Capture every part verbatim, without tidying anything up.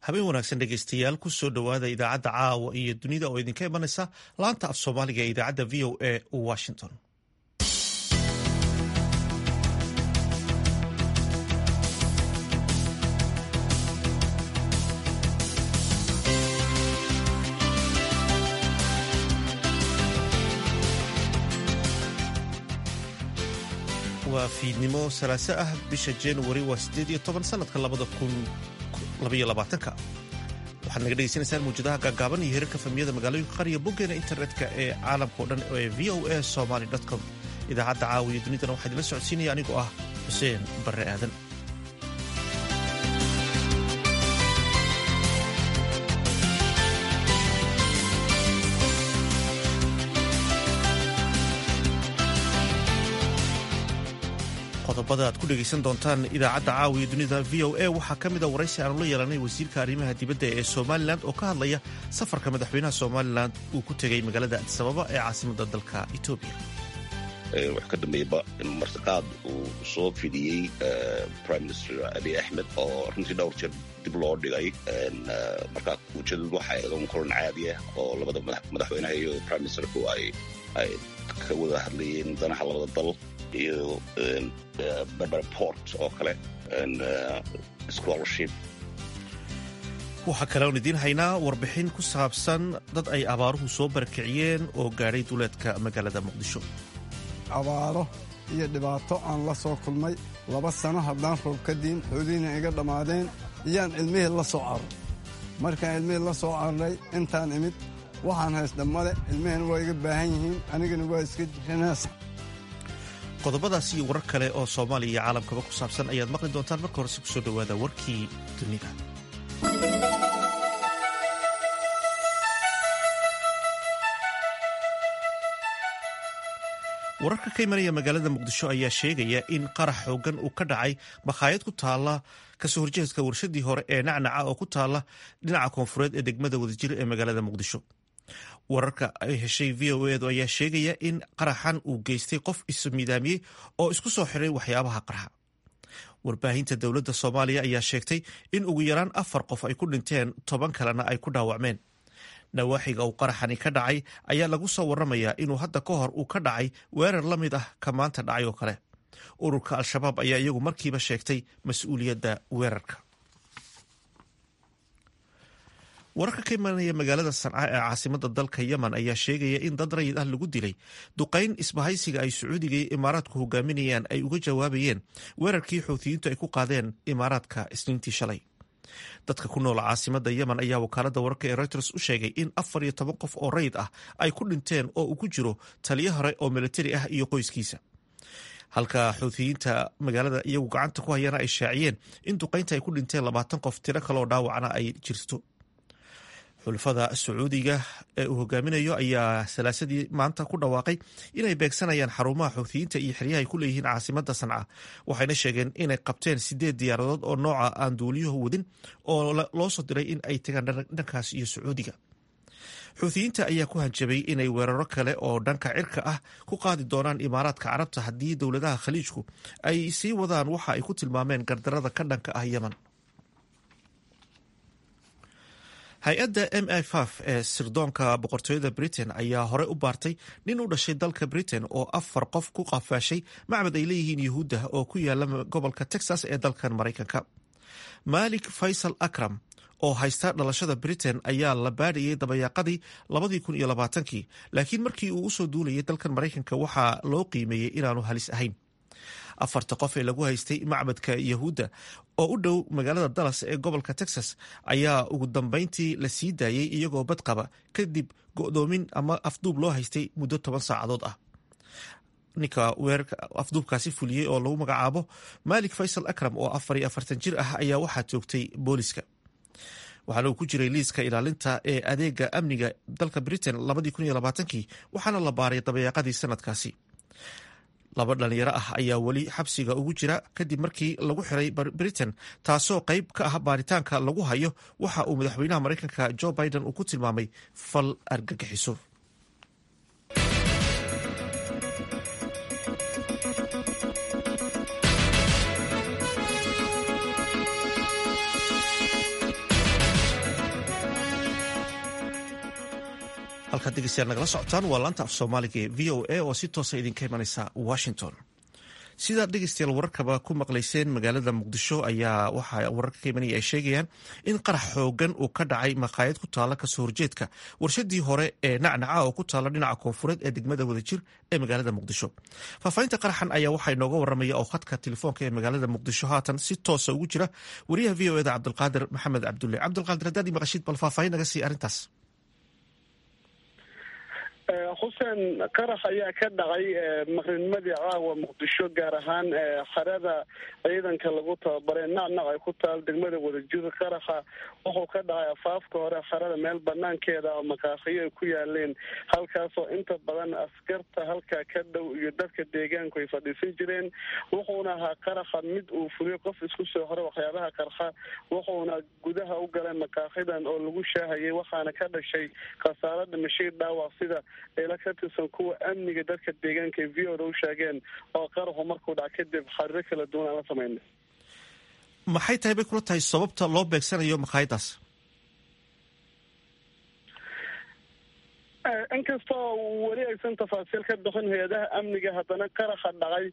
habeen wanaagsan dhegeystayaal kusoo dhowaada idaacadda caawa iyo dunida oo idinka imanaysa laanta af soomaaliga ee idaacadda v o a washington. waa fiidnimo salaaso ah bisha januari waa sideed iyo toban sanadka labada kun labaiyo labaatanka waxaad naga dhegeysanaysaan mawjadaha gaagaaban iyo hirarka famiyada magaalooyinka qaar iyo boggeena internetka ee caalamka o dhan ee v o a somaly com. idaacadda caawa iyo dunidana waxaa idinla socodsiinaya anigoo ah xuseen barre aadan. qodobada aad ku dhegaysan doontaan idaacadda caawiya dunida v o a waxaa ka mid a waraysi aanu la yeelanay wasiirka arrimaha dibadda ee somalilan oo ka hadlaya safarka madaxweynaha somalilan uu ku tegay magaalada addis ababa ee caasimadda dalka etoobiya. wax ka dambeeyaba martiqaad uu soo fidiyey prime minister abiy axmed oo runtii dhowr jeer dib loo dhigay. markaa ujeedadu waxay ahayd un kulan caadi ah oo labada madaxweynaha iyo prime ministerku ay ay ka wada hadlayeen danaha labada dal iyo berber port oo kale scholarship. waxaa kale oon idiin haynaa warbixin ku saabsan dad ay abaaruhu soo barakiciyeen oo gaadhay duleedka magaalada muqdisho. abaaro iyo dhibaato aan la soo kulmay laba sano haddaan roob ka diin xoolihiina iga dhammaadeen iyaan cilmihii la soo carray. markaan cilmihii la soo carray intaan imid waxaan haysdha male cilmihina waa iga baahan yihiin anigana waa iska jiranaas. qodobadaas iyo warar kale oo soomaaliya iyo caalamkaba ku saabsan ayaad maqli doontaan. marka horese ku soo dhowaada warkii dunida. wararka ka imanaya magaalada muqdisho ayaa sheegaya in qarax xoogan uu ka dhacay makhaayad ku taala kasoo horjeedka warshadii hore ee nacnaca oo ku taala dhinaca koonfureed ee degmada wadajir ee magaalada muqdisho. wararka ay heshay v o edu ayaa sheegaya in qaraxan uu geystay qof ismidaamiyey oo isku soo xiray waxyaabaha qarxa. warbaahinta dowladda soomaaliya ayaa sheegtay in ugu yaraan afar qof ay ku dhinteen toban kalena ay ku dhaawacmeen. nawaaxiga uu qaraxani ka dhacay ayaa lagu soo waramayaa inuu hadda ka hor uu ka dhacay weerar la mid ah ka maanta dhacay oo kale. ururka al-shabaab ayaa iyagu markiiba sheegtay mas-uuliyadda weerarka. wararka ka imanaya magaalada sanca ee caasimadda dalka yemen ayaa sheegaya in dad rayid ah lagu dilay duqayn isbahaysiga ay sacuudiga iyo imaaraadku hogaaminayaan ay uga jawaabayeen weerarkii xuutiyiintu ay ku qaadeen imaaraadka isniintii shalay. dadka ku nool caasimadda yemen ayaa wakaaladda wararka ee reuters u sheegay in afar iyo toban qof oo rayid ah ay ku dhinteen oo uu ku jiro taliyo hore oo militari ah iyo qoyskiisa, halka xuutiyiinta magaalada iyagu gacanta ku hayana ay shaaciyeen in duqaynta ay ku dhinteen labaatan qof, tiro kaleoo dhaawacna ay jirto. xulafada sacuudiga ee uu hogaaminayo ayaa salaasadii maanta ku dhawaaqay inay beegsanayaan xarumaha xuutiyiinta iyo xeryaha ay ku leeyihiin caasimadda sanca, waxayna sheegeen inay qabteen sideed diyaaradood oo nooca aan duuliyuhu wadin oo loo soo diray in ay tagaan dhankaas iyo sacuudiga. xuutiyiinta ayaa ku hanjabay inay weeraro kale oo dhanka cirka ah ku qaadi doonaan imaaraadka carabta haddii dowladaha khaliijku ay sii wadaan waxa ay ku tilmaameen gardarada ka dhanka ah yemen. hay-adda m i f ee sirdoonka boqortooyada britain ayaa hore u baartay nin u dhashay dalka britain oo afar qof ku qafaashay macbad ay leeyihiin yuhuudda oo ku yaala gobolka texas ee dalkan maraykanka. malik faysal akram oo haysta dhalashada britain ayaa la baadhayay dabayaaqadii labadii kun iyo labaatankii, laakiin markii uu usoo duulayay dalkan maraykanka waxaa loo qiimeeyey inaanu halis ahayn. afarta qof ee lagu haystay macbadka yahuudda oo u dhow magaalada dallas ee gobolka texas ayaa ugu dambeyntii la sii daayey iyagoo badqaba kadib go'doomin ama afduub loo haystay muddo toban saacadood ah. ninka weerarka afduubkaasi fuliyey oo lagu magacaabo malik faysal akram oo afar iyo afartan jir ah ayaa waxaa joogtay booliska. waxaana uu ku jiray liiska ilaalinta ee adeega amniga dalka britain labadii kun iyo labaatankii waxaana la baaray dabayaaqadii sanadkaasi. laba dhalinyaro ah ayaa weli xabsiga ugu jira kadib markii lagu xiray britain, taasoo qayb ka ah baaritaanka lagu hayo waxa uu madaxweynaha maraykanka joe biden uu ku tilmaamay fal argagixiso. halkaad dhegeystayaal nagala socotaan waa laanta af soomaaliga ee v o a oo si toosa idinka imanaysa washington. sidaad dhegeystayaal wararkaba ku maqlayseen, magaalada muqdisho ayaa waxaa wararka ka imanaya ay sheegayaan in qarax xoogan uu ka dhacay maqaayad ku taala kasoo horjeedka warshadii hore ee nacnaca oo ku taala dhinaca koonfureed ee degmada wadajir ee magaalada muqdisho. faahfaahinta qaraxan ayaa waxaa inooga waramaya oo khadka telefoonka ee magaalada muqdisho haatan si toosa ugu jira wariyaha v o eda cabdulqaadir maxamed cabdulle. cabdulqaadir, haddaad i maqashid bal faahfaahin naga sii arrintaas. xuseen, qarax ayaa ka dhacay maqrinimadii caawa muqdisho, gaar ahaan xerada ciidanka lagu tababaray nacnac ay ku taal degmada wadajir. qaraxa wuxuu ka dhacay afaafka hore xerada, meel banaankeeda oo maqaaqiyo ay ku yaaleen, halkaasoo inta badan askarta halkaa ka dhow iyo dadka deegaanku ay fadhiisan jireen. wuxuuna ahaa qaraxa mid uu fuliyo qof isku soo horay waxyaabaha qarxa, wuxuuna gudaha u galay maqaaqidan oo lagu shaahayay, waxaana ka dhashay khasaaro dhimashay dhaawac sida ila ka tirsan kuwa amniga dadka deegaanka ee v o da u sheegeen, oo qaraxu markuu dhac kadib xariiro kala duwan aan la sameynay. maxay tahay bay kula tahay sababta loo beegsanayo maqaayadaas? inkastoo weli aysan tafaasiil ka bixin hay-adaha amniga, haddana qaraxa dhacay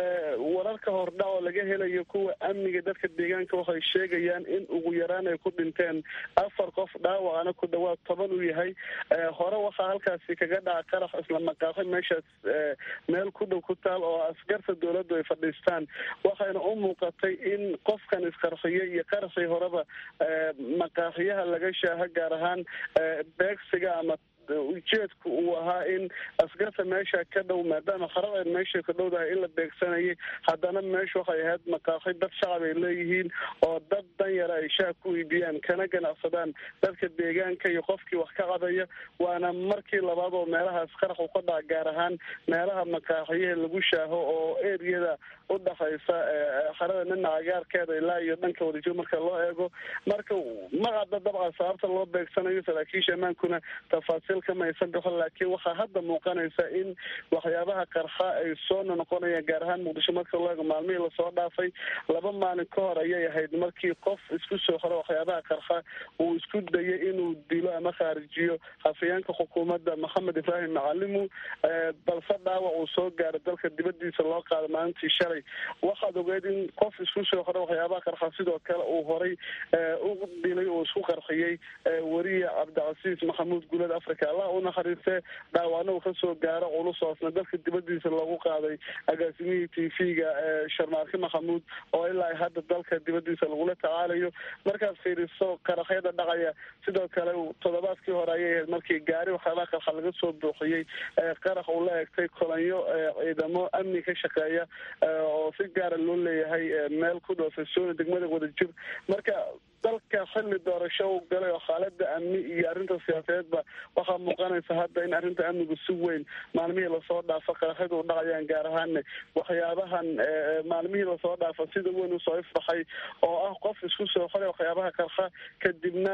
wararka hordhac oo laga helayo kuwa amniga dadka deegaanka waxay sheegayaan in ugu yaraan ay ku dhinteen afar qof, dhaawacana ku dhawaad toban uu yahay. hore waxaa halkaasi kaga dhaca qarax isla maqaaqi meeshaas meel ku dhow ku taal oo askarta dowladdu ay fadhiistaan, waxayna u muuqatay in qofkan isqarxiyay iyo qaraxii horeba maqaaqiyaha laga shaaha, gaar ahaan beegsiga ama ujeedku uu ahaa in askarta meesha ka dhow, maadaama xarad meesha ka dhowdahay in la beegsanayay, haddana meesha waxay ahayd maqaaqi dad shacab ay leeyihiin oo dad dan yara ay shaah ku iibiyaan kana ganacsadaan dadka deegaanka iyo qofkii wax ka cadaya. waana markii labaad oo meelahaas qarax uu ka dhaca, gaar ahaan meelaha maqaaqiyaha lagu shaaho oo eriyada u dhaxaysa xarada nina cagaarkeeda ilaa iyo dhanka wadajir marka loo eego. marka macadda dabca sababta loo beegsanayo, saraakiisha ammaankuna tafaasiil kama aysan bixin, laakiin waxaa hadda muuqanaysa in waxyaabaha qarxa ay soo noqonayaan, gaar ahaan muqdisho marka loo eego maalmihii lasoo dhaafay. laba maalin ka hor ayay ahayd markii qof isku soo xora waxyaabaha qarxa uu isku dayay inuu dilo ama khaarijiyo hafayeenka xukuumadda maxamed ibraahim macalimu, balse dhaawac uu soo gaaray dalka dibadiisa loo qaado maalintii shalay. waxaad ogeed in qof isku soo xora waxyaabaha qarxa sidoo kale uu horay u dilay oo isku qarxiyey wariye cabdicasiis maxamuud gulad africa, allah u naxariistee, dhaawacna uu kasoo gaaro culus oosna dalka dibadiisa loogu qaaday agaasimihii t v-ga sharmaarke maxamuud oo ilaa hadda dalka dibadiisa lagula tacaalayo. markaad fiiriso qaraxyada dhacaya, sidoo kale toddobaadkii hore ayay ahayd markii gaari waxyaabaha qarxa laga soo buuxiyey qarax uu la egtay kolanyo ciidamo amni ka shaqeeya oo si gaara loo leeyahay meel ku dhow fasooni degmada wadajir. marka dalka xilli doorasho u galay oo xaalada amni iyo arrinta siyaasadeedba waxaa muuqanaysa hadda in arrinta amnigu si weyn maalmihii lasoo dhaafa qaraxyada u dhacayaan, gaar ahaanna waxyaabahan maalmihii lasoo dhaafa sida weyn usoo ifbaxay oo ah qof isku soo xoray waxyaabaha qarxa kadibna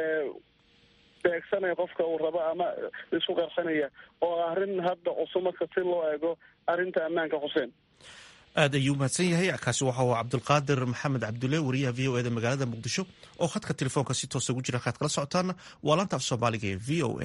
beegsanaya qofka uu rabo ama isku qarxanaya, oo arrin hadda cusub marka si loo eego arrinta ammaanka. xuseen, aad ayuu mahadsan yahay. kaasi waxa uu cabdulqaadir maxamed cabdulle, wariyaha v o eda magaalada muqdisho oo khadka telefoonka si toosa ugu jira. kaad kala socotaana waa laanta af soomaaliga ee v o a.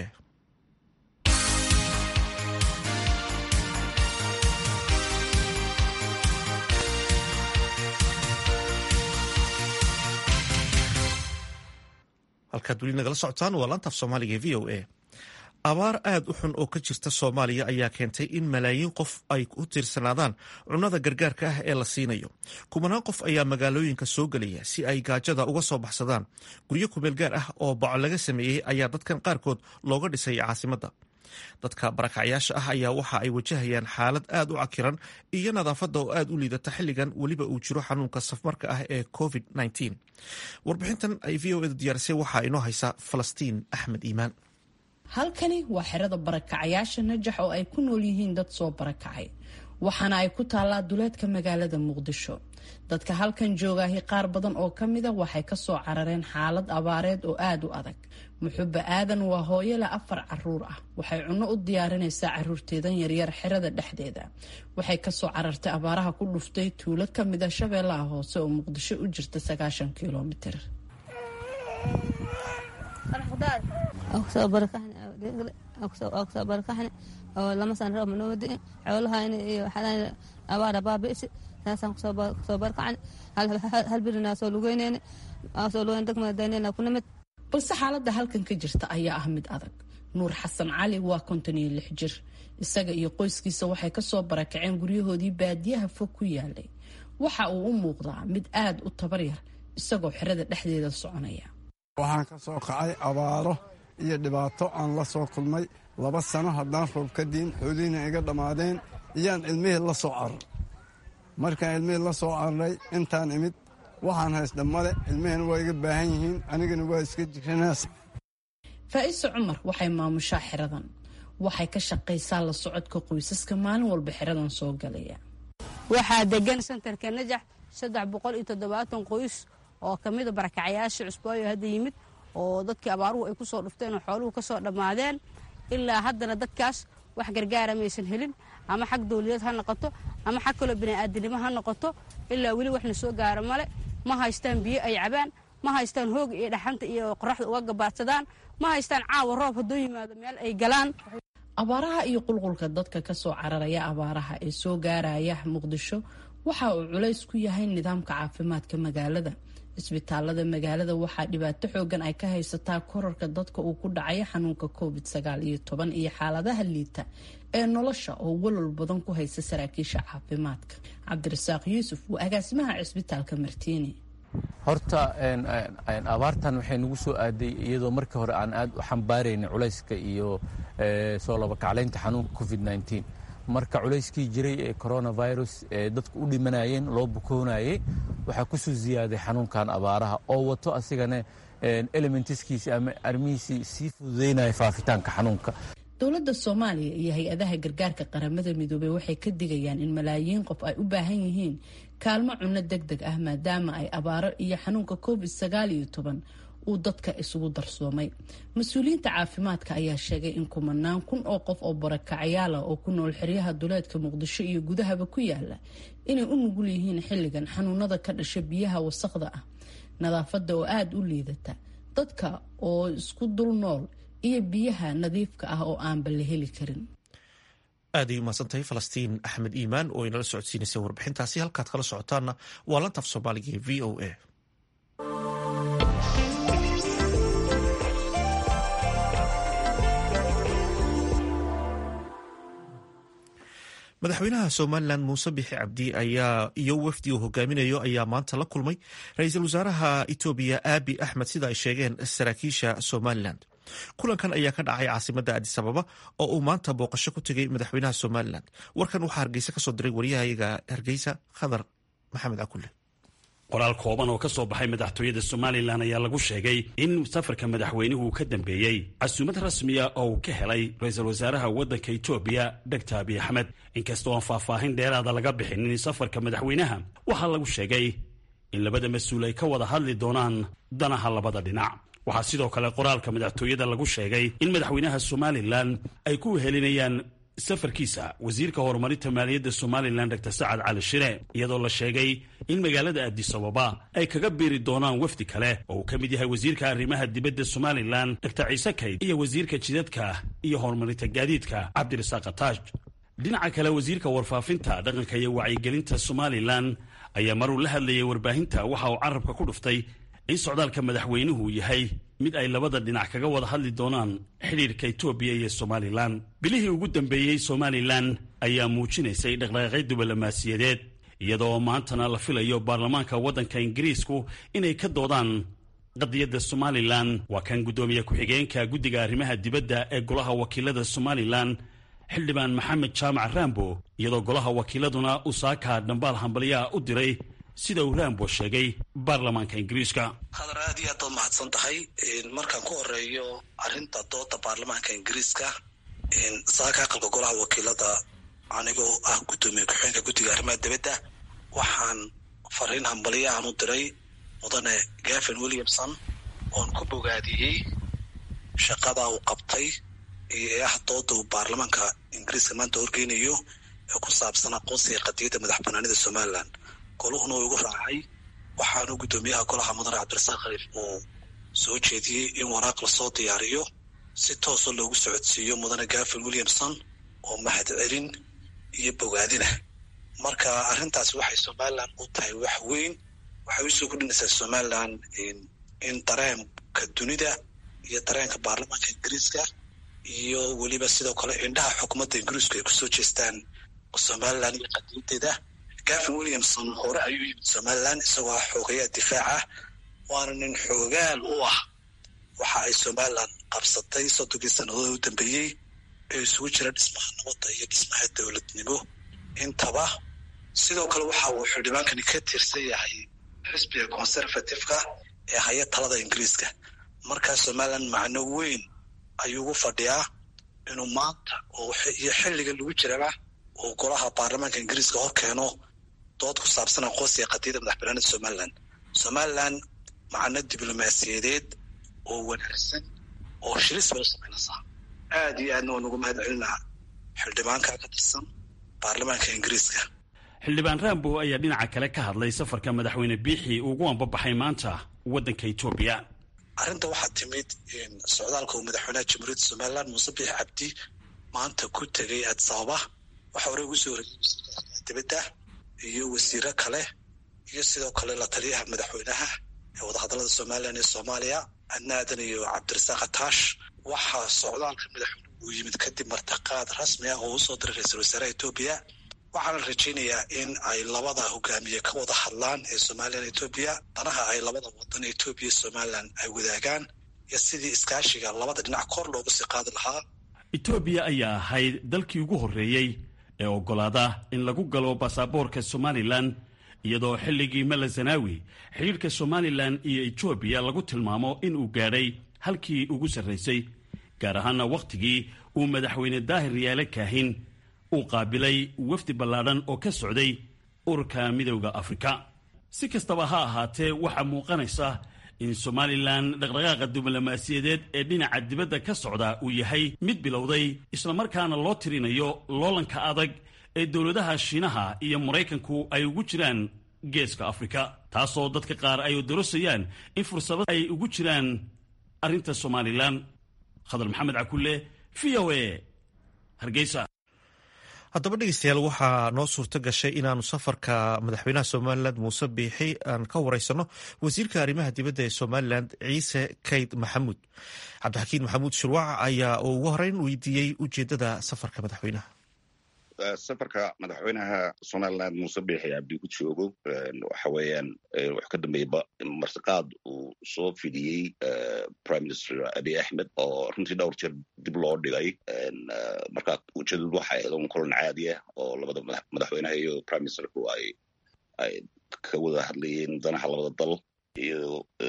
halkaad weli nagala socotaan waa laanta af soomaaliga ee v o a. abaar aad u xun oo ka jirta soomaaliya ayaa keentay in malaayiin qof ay u tiirsanaadaan cunnada gargaarka ah ee la siinayo. kumanaan qof ayaa magaalooyinka soo gelaya si ay gaajada uga soo baxsadaan. guryo kumeel gaar ah oo baco laga sameeyey ayaa dadkan qaarkood looga dhisay caasimadda. dadka barakacyaasha ah ayaa waxa ay wajahayaan xaalad aad u cakiran iyo nadaafadda oo aad u liidata xilligan weliba uu jiro xanuunka safmarka ah ee covid nneteen. warbixintan ay v o eda diyaarisay waxaa inoo haysa falastiin axmed iimaan. halkani waa xerada barakacayaasha najax oo ay ku nool yihiin dad soo barakacay, waxaana ay ku taallaa duleedka magaalada muqdisho. dadka halkan joogaahi qaar badan oo ka mida waxay kasoo carareen xaalad abaareed oo aad u adag. muxuba aadan waa hooyole afar caruur ah, waxay cunno u diyaarinaysaa caruurteedan yaryar xerada dhexdeeda. waxay kasoo carartay abaaraha ku dhuftay tuulo kamida shabeellaha hoose oo muqdisho u jirta sagaashan kilomitir. أكسو بركحني أو لما سنرى من ودي حولها إني حلان أبارة بابئس ناس أكسو بركحني هل هل بيرنا سولوين يعني سولوين دك ما ديننا كنا مت. balse xaaladda halkan ka jirta ayaa ah mid adag. Nuur Xasan Cali waa konton iyo lix jir, isaga iyo qoyskiisa waxay ka soo barakaceen guryahoodii baadiyaha fog ku yaalay. Waxa uu u muuqdaa mid aad u tabar yar isagoo xirada dhexdeeda soconaya. waxaan ka soo kacay abaaro iyo dhibaato aan la soo kulmay laba sano haddaan roob ka diin xoolihiina iga dhammaadeen iyaan ilmihii la soo carar markaan ilmihii la soo cararay intaan imid waxaan haysdha male ilmihina waa iga baahan yihiin anigana waa iska jiranaas. Faa'iiso Cumar waxay maamushaa xiradan, waxay ka shaqaysaa la socodka qoysaska maalin walba xiradan soo galaya. waxaa degan santarka Najax saddex boqol iyo toddobaatan qoys oo kamid ah barakacayaasha cusbooyo hadda yimid oo dadkii abaaruhu ay ku soo dhufteen oo xooluhu ka soo dhamaadeen ilaa haddana dadkaas wax gargaar ah maysan helin ama xaq dawladeed ha noqoto ama xaq kale bini'aadanimo ha noqoto ilaa weli waxna soo gaaro male ma haystaan biyo ay cabaan ma haystaan hoog iyo dhaxanta iyo qorraxda uga gabaadsadaan ma haystaan caawa roob hadduu yimaado meel ay galaan. Abaaraha iyo qulqulka dadka ka soo cararaya abaaraha ee soo gaaraya Muqdisho waxa uu culays ku yahay nidaamka caafimaadka magaalada. Isbitaalada magaalada waxaa dhibaato xoogan ay ka haysataa kororka dadka uu ku dhacay xanuunka covid sagaal iyo toban iyo xaaladaha liita ee nolosha oo walwal badan ku haysa saraakiisha caafimaadka. Cabdirasaaq Yuusuf waa agaasimaha isbitaalka Martiini. horta abaartan waxay nagu soo aaday iyadoo markii hore aan aad u xambaaraynay culayska iyo soo laba kaclaynta xanuunka covid nineteen marka culayskii jiray ee coronavirus ee dadku u dhimanayeen loo bukoonayay waxaa ku soo ziyaaday xanuunkan abaaraha oo wato asigana elementiskiisa ama armihiisii sii fududeynaya faafitaanka xanuunka. Dowladda Soomaaliya iyo hay-adaha gargaarka qaramada midoobay waxay ka digayaan in malaayiin qof ay u baahan yihiin kaalmo cunno degdeg ah maadaama ay abaaro iyo xanuunka covid sagaal iyo toban uu dadka isugu darsoomay. Mas-uuliyiinta caafimaadka ayaa sheegay in kumanaan kun oo qof oo barakacayaal ah oo ku nool xeryaha duleedka Muqdisho iyo gudahaba ku yaala inay u nugul yihiin xilligan xanuunada ka dhasha biyaha wasaqda ah, nadaafadda oo aad u liidata, dadka oo isku dul nool iyo biyaha nadiifka ah oo aan bal heli karin. aad ay umahadsantahay Falastiin Axmed Iimaan oo inala socodsiinaysa warbixintaasi. halkaad kala socotaana waa lanta af Soomaaliga ee V O A. madaxweynaha Somaliland Muuse Bixi Cabdi ayaa iyo wafdi uu hogaaminayo ayaa maanta la kulmay ra'iisul wasaaraha Itoobiya Abiy Ahmed sida ay sheegeen saraakiisha Somaliland. kulankan ayaa ka dhacay caasimadda Addis Ababa oo uu maanta booqasho ku tegay madaxweynaha Somaliland. warkan waxaa Hargeysa ka soo diray wariyahayaga Hargeysa Khadar Maxamed Akulle. qoraal kooban oo ka soo baxay madaxtooyada Somaliland ayaa lagu sheegay in safarka madaxweynuhu ka dambeeyay casuumad rasmi ah oo uu ka helay ra'iisul wasaaraha waddanka Itoobiya Doctor Abiy Ahmed. inkastoo aan faahfaahin dheeraada laga bixinin safarka madaxweynaha waxaa lagu sheegay in labada mas-uul ay ka wada hadli doonaan danaha labada dhinac. waxaa sidoo kale qoraalka madaxtooyada lagu sheegay in madaxweynaha Somaliland ay ku helinayaan safarkiisa wasiirka horumarinta maaliyadda Somaliland Doctor Saad Cali Shire, iyadoo la sheegay in magaalada Addis Ababa ay kaga biiri doonaan wafdi kale oo ka mid yahay wasiirka arrimaha dibadda Somaliland Doctor Ciise Kayd iyo wasiirka jidadka iyo horumarinta gaadiidka Cabdirasaaq Taaj. dhinaca kale wasiirka warfaafinta dhaqanka iyo wacyigelinta Somaliland ayaa maruu la hadlayay warbaahinta waxa uu carabka ku dhuftay in socdaalka madaxweynuhu yahay mid ay labada dhinac kaga wada hadli doonaan xiriirka Itoobiya iyo Somaliland. bilihii ugu dambeeyay Somaliland ayaa muujinaysay dhaqdhaqaaqyo diblomaasiyadeed iyadoo maantana la filayo baarlamaanka waddanka Ingiriisku inay ka doodaan qadiyadda Somaliland. waa kan gudoomiye ku-xigeenka guddiga arrimaha dibadda ee golaha wakiilada Somaliland xildhibaan Maxamed Jaamac Rambo, iyadoo golaha wakiiladuna uu saaka dhambaal hambaliyaa u diray sida uu Rambo sheegay baarlamaanka Ingiriiska. hadar aad iyo aad u mahadsan tahay. markaan ku horeeyo arrinta dooda baarlamaanka Ingiriiska, saaka aqalka golaha wakiilada anigoo ah gudoomiye ku-xigeenka guddiga arrimaha dibadda waxaan fariin hambaliya aan u diray mudane Gavin Williamson oon ku bogaadiyey shaqada uu qabtay ee ah dooda uu baarlamaanka Ingiriiska maanta horgeynayo ee ku saabsan aqoonsiga qadiyadda madax banaanida Somaliland. goluhuna uu igu raacay waxaanu gudoomiyaha golaha mudane Cabdirasaaq Khaliif uu soo jeediyey in waraaq lasoo diyaariyo si toosoo loogu socodsiiyo mudane gavin williamson oo mahad celin iyo bogaadina. marka arrintaas waxay somaliland u tahay wax weyn, waxay usoo kordhinaysaa somaliland in dareenka dunida iyo dareenka baarlamaanka ingiriiska iyo weliba sidoo kale indhaha xukuumadda ingiriisku ay kusoo jeestaan somaliland iyo qadiyadeeda. gavin williamson hore ayuu yimid somaliland isagoo xoogayaa difaaca, waana nin xoogaal u ah waxa ay somaliland qabsatay soddonkii sannadood u dambeeyey ee isugu jira dhismaha nabadda iyo dhismaha dowladnimo intaba. sidoo kale waxa uu xildhibaankani ka tirsan yahay xisbiga conservative-ka ee haya talada ingiriiska. markaa somaliland macno weyn ayuu ugu fadhiyaa inuu maanta iyo xilliga lagu jiraba uu golaha baarlamaanka ingiriiska hor keeno dood ku saabsan aqoonsiga qadiyadda madaxbanaanida somaliland. somaliland macno diblomaasiyadeed oo wanaagsan oo shilis bay u samaynaysaa. aad iyo aadna waan ugu mahad celinaa xildhibaanka ka tirsan baarlamaanka ingiriiska. xildhibaan rambo ayaa dhinaca kale ka hadlay safarka madaxweyne biixi ugu anbabaxay maanta waddanka Itoobiya. arrinta waxaa timid socdaalka uu madaxweynaha jamhuuriyadda somaliland muuse biixi cabdi maanta ku tegay Addis Ababa. waxaa hore ugu soo horreeyay wasiirka dibadda iyo wasiiro kale iyo sidoo kale la taliyaha madaxweynaha ee wadahadallada somaliland ee soomaaliya adnaadan iyo cabdirasaaq ataash. waxaa socdaalka madaxweynuhu uu yimid kadib martiqaad rasmi ah oo usoo diray ra-iisul wasaaraha Itoobiya. waxaana rajaynayaa in ay labada hogaamiye ka wada hadlaan ee somaliland Itoobiya danaha ay labada wadan Itoobiya somaliland ay wadaagaan iyo sidii iskaashiga labada dhinac kor loogu sii qaadi lahaa. Itoobiya ayaa ahayd dalkii ugu horreeyey ee oggolaada in lagu galo baasaboorka somaliland, iyadoo xilligii Mala Zanaawi xiriirka somaliland iyo Itoobiya lagu tilmaamo in uu gaadhay halkii ugu sarraysay, gaar ahaana wakhtigii uu madaxweyne daahir yaale kaahin uu qaabilay wafdi ballaadhan oo ka socday ururka midowda Afrika. si kastaba ha ahaatee waxaa muuqanaysa in somaliland dhaqdhaqaaqa diblomaasiyadeed ee dhinaca dibadda ka socda uu yahay mid bilowday, islamarkaana loo tirinayo loolanka adag ee dowladaha Shiinaha iyo Maraykanku ay ugu jiraan geeska Afrika, taasoo dadka qaar ay dorosayaan in fursado ay ugu jiraan arrinta somaliland. khadar maxamed cakulle, V O A, Hargeysa. haddaba dhegeystayaal waxaa noo suurto gashay inaanu safarka madaxweynaha somaliland muuse biixi aan ka wareysano wasiirka arrimaha dibadda ee somaliland ciise kayd maxamuud. cabdixakiin maxamuud shirwac ayaa ugu horeyn weydiiyey ujeedada safarka madaxweynaha. safarka madaxweynaha somaliland muuse biixi cabdi ku joogo waxa weeyaan wax ka dambeeyba martiqaad uu soo fidiyey prime minister abiy axmed oo runtii dhowr jeer dib loo dhigay. markaa ujeedadu waxay ahayd un kulan caadi ah oo labada madaxweynaha iyo prime ministerku ay ay ka wada hadlayeen danaha labada dal iyo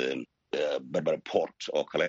berbera port oo kale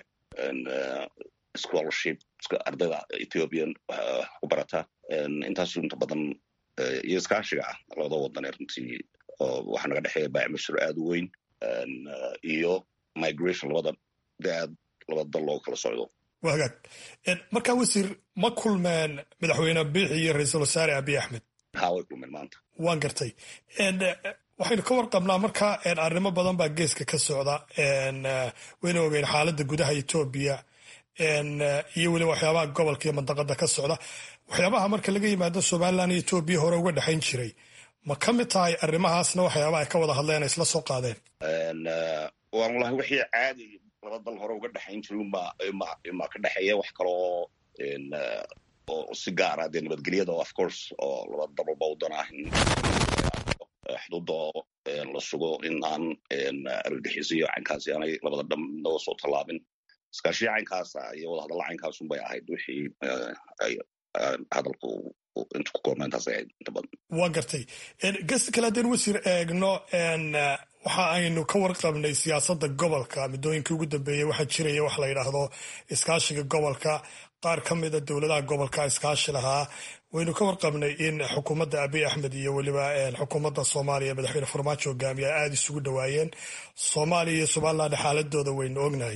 scholarship ardayda ethiopian ku barata. intaasu inta badan iyo iskaashiga ah labada wadan ee runtii waxaa naga dhexeeya baacmashir aad u weyn iyo migration labada daad labada dal loo kala socdo. waa hagaag. markaa wasiir ma kulmeen madaxweyne biixi iyo ra-iisul wasaare abiy axmed? haa way kulmeen maanta. waan gartay. waxaynu ka warqabnaa marka arrimo badan baa geeska ka socda. wayna ogeyn xaaladda gudaha Etoobiya iyo weliba waxyaabaha gobolka iyo mandaqada ka socda. waxyaabaha marka laga yimaado somaliland iyo Etoobiya hore uga dhexayn jiray ma ka mid tahay arrimahaasna waxyaabaha ay ka wada hadleen isla soo qaadeen? waan walahi wixii caadi laba dal hore uga dhexayn jiray ma ka dhexeeya wax kaloo oo si gaara dee nabadgelyada of course oo laba dal walba wadan ah in xuduuda la sugo in aan argagixiso iyo caynkaasi aanay labada dhanba soo tallaabin. iskaashiya caynkaasa iyo wada hadalla caynkaasun bay ahayd wixii ay hadalku intu ku koorna intaas ahayd inta badan. waa gartay. gesta kale haddeen wasiir eegno waxa aynu ka warqabnay siyaasadda gobolka muddooyinkii ugu dambeeyey waxaa jiraya wax la yidhaahdo iskaashiga gobolka. qaar ka mida dowladaha gobolka iskaashi lahaa. waynu ka warqabnay in xukuumadda abiy axmed iyo weliba xukuumadda soomaaliya madaxweyne farmaajo hogaamiya aada isugu dhawaayeen. soomaaliya iyo somaliland xaaladooda waynu ognahay.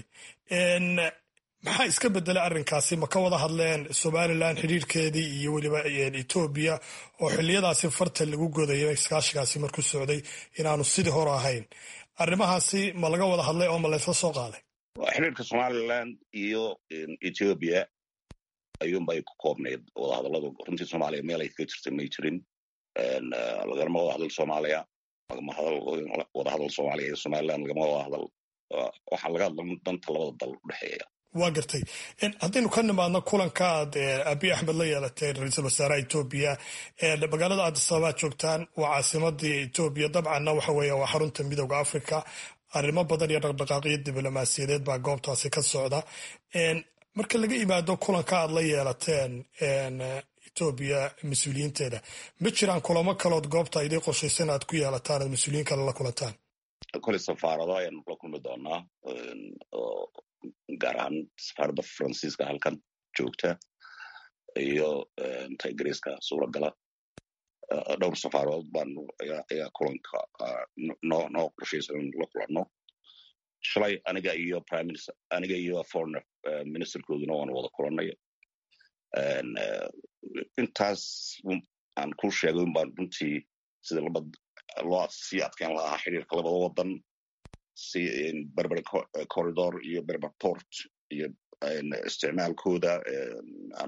maxaa iska bedelay arrinkaasi? ma ka wada hadleen somaliland xidhiirkeedii iyo weliba Etoobiya oo xiliyadaasi farta lagu godayay iskaashigaasi markuu socday inaanu sidii hore ahayn? arrimahaasi ma laga wada hadlay oo ma laysla soo qaaday? xiriirka somaliland iyo ethiopia ayuunbay ku koobnayd wadahadalladu runtii soomaaliya meel ay kaga jirtay may jirin lagalama wada hadal soomaaliya lagama wada hadal soomaaliya iyo somaliland lagama wada hadal waxaa laga hadla danta labada dal udhexeeya waa gartay haddaynu ka nimaadno kulanka aad abiy axmed la yeelatay ra-iisul wasaaraha etoobiya magaalada addis ababa joogtaan waa caasimadii etoobiya dabcanna waxa weeye waa xarunta midooda africa arrimo badan iyo dhaqdhaqaaqyo diblomaasiyadeed baa goobtaasi ka socda marka laga yimaado kulanka aad la yeelateen etoobiya mas-uuliyiinteeda ma jiraan kulamo kalood goobta idii qorshaysan aad ku yeelataan aad mas-uuliyiin kale la kulantaan kole safaarado ayaanu la kulmi doonaa gaar ahaan safaaradda faransiiska halkan joogta iyo ta ingiriiska suuragala dhowr safaarood baanu ayaa kulanka noo noo qorshaysan in la kulanno shalay aniga iyo prime minister aniga iyo foreign ministerkooduna waanu wada kulannay intaas aan ku sheegay un baan runtii sida labad loo sii adkeyn lahaa xiriirka labada wadan si berber corridor iyo berber port iyo isticmaalkooda aan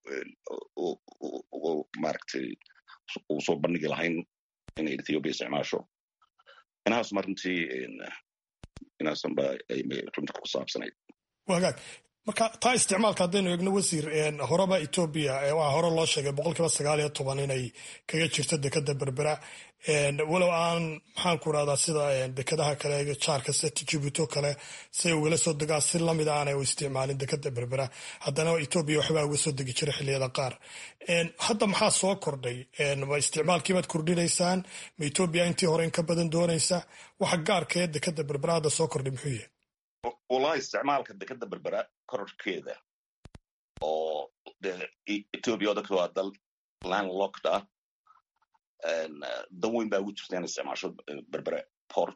maaragtay uu soo bandhigi lahayn inay ethiopia isticmaasho inahaasma runtii inaasanba ay runta ku saabsanayd wagaag marka taa isticmaalka haddaynu eegno wasiir horeba etoobiya waxaa hore loo sheegay boqol kiiba sagaal iyo toban inay kaga jirto dekada berbera walow aan maxaan ku rahdaa sida dekadaha kale jaarka sida jibuuti kale say ugala soo degaan si lamid aanay u isticmaalin dekada berbera haddana etoobiya waxbaa uga soo degi jiray xilliyada qaar hadda maxaa soo kordhay ma isticmaalkiibaad kordhinaysaan ma etoobiya intii hore in ka badan doonaysa waxa gaarka ee dekada berbera hadda soo kordhay muxuu yahay wallahi isticmaalka dekada berbera kororkeeda oo ethiopia oo dadka waa dal landlocked ah dan weyn baa ugu jirta in isticmaasho berbera port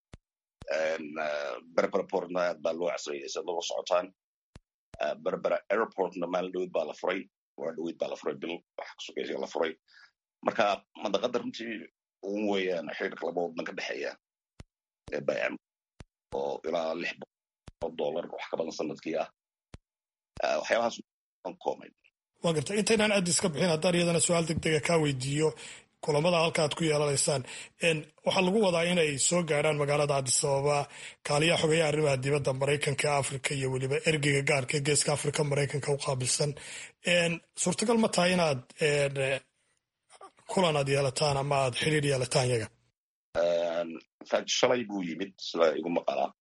berbera portna aad baa loo casriyay sad loo socotaan berbera airportna maalin dhaweyd baa la furay waa dhaweyd baa la furay bil wax kasugeysa la furay marka mandaqada runtii uun weeyaan xiriirka laba wadan ka dhexeeya ee baycam oo ilaa lix boqol dollar wax ka badan sanadkii ah waxyaabahaas koomay waa garta intaynaan addis ka bixin haddaan iyadana su-aal degdega kaa weydiiyo kulamada halka aad ku yeelanaysaan waxaa lagu wadaa inay soo gaarhaan magaalada addis ababa kaaliyaha xogeeyaha arrimaha dibadda maraykanka africa iyo weliba ergeyga gaarka ee geeska africa maraykanka u qaabilsan suurtagal ma tahay inaad kulan aad yeelataan ama aad xiriir yeelataan yaga infact shalay buu yimid sida igu maqalaa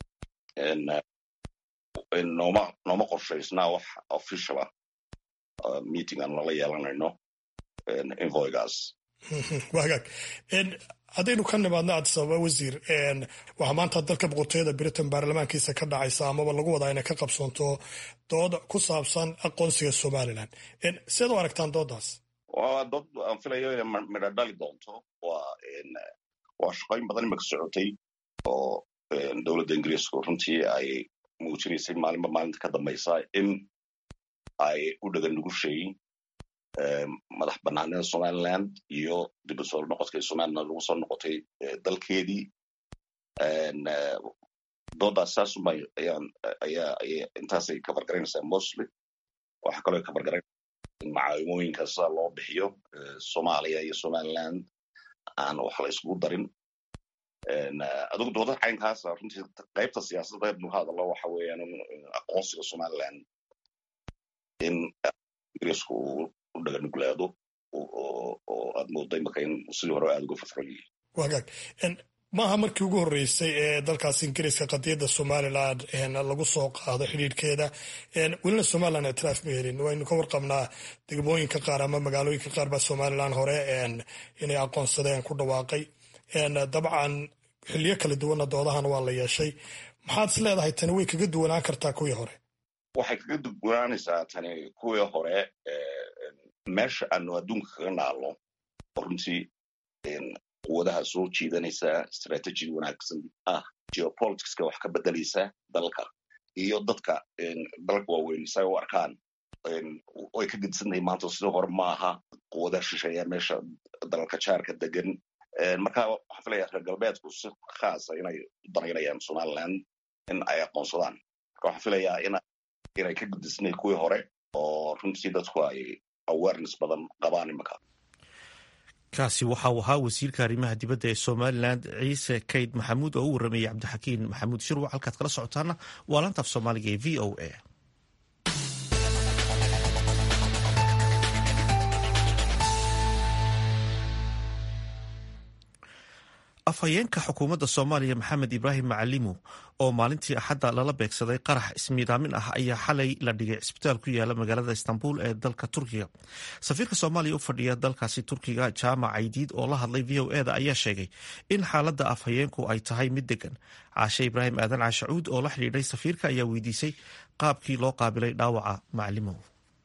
nooma nooma qorshaysnaa wax official ah meeting aan lala yeelanayno invoygaas wagaag haddaynu ka nimaadno addis ababa wasiir waxaa maanta dalka boqortooyada britain baarlamaankiisa ka dhacaysa amaba lagu wadaa inay ka qabsoonto dood ku saabsan aqoonsiga somaliland siad u aragtaan dooddaas waa dood aan filayo inay midho dhali doonto waa waa shaqooyin badan imaka socotay oo dowladda ingiriisku runtii ay muujinaysay maalinba maalinta ka dambaysa in ay u dhagan nugushay madax banaanida somaliland iyo dib u soo noqodka somaliland lagu soo noqotay dalkeedii doodaas saasuma ayaan ayaa intaasay kafargaraynaysaa mostly waxaa kaloo kafargaraynaysa in macaawimooyinka sida loo bixiyo soomaaliya iyo somaliland aan wax la iskugu darin adigu doodada caynkaasa runtii qaybta siyaasadda nu hadallo waxa weeyaan aqoonsiga somaliland in ingiriisku uu u dhaganuglaado oo aad mooday marka in sidii hore aada uga fafran yihiin wagaag maaha markii ugu horreysay ee dalkaas ingiriiska qadiyadda somaliland lagu soo qaado xidhiirhkeeda welina somaliland itiraaf ma helin waynu ka warqabnaa degmooyinka qaar ama magaalooyinka qaar baa somaliland hore inay aqoonsadeen ku dhawaaqay dabcan xiliyo kala duwanna doodahan waa la yeeshay maxaad is leedahay tani way kaga duwanaan kartaa kuwii hore waxay kaga duwanaanaysaa tani kuwii hore meesha aanu adduunka kaga naalno oo runtii quwadaha soo jiidanaysa strategy wanaagsan ah geopoliticska wax ka bedelaysa dalka iyo dadka dalka waaweyn say u arkaan way ka gedisantahay maanta sidoo hore maaha quwadaha shisheeya meesha dalalka jaarka degan marka waxaan filaya reer galbeedku si khaasa inay u danaynayaan somaliland in ay aqoonsadaan. marka waxaan filayaa in inay ka gudisnay kuwii hore oo runtii dadku ay awareness badan qabaan imika. kaasi waxa uu ahaa wasiirka arrimaha dibadda ee somalilan ciise kayd maxamuud oo u waramayay cabdixakiin maxamuud shirwac. halkaad kala socotaana waa laanta af soomaaliga ee v o a. afhayeenka xukuumadda soomaaliya maxamed ibraahim macalimu oo maalintii axadda lala beegsaday qarax ismiidaamin ah ayaa xalay la dhigay cisbitaal ku yaala magaalada istanbul ee dalka turkiga. safiirka soomaaliya u fadhiya dalkaasi turkiga jaamac caydiid oo la hadlay v o eda ayaa sheegay in xaaladda afhayeenku ay tahay mid degan. caashe ibraahim aadan caashacuud oo la xidhiidhay safiirka ayaa weydiisay qaabkii loo qaabilay dhaawaca macalimow.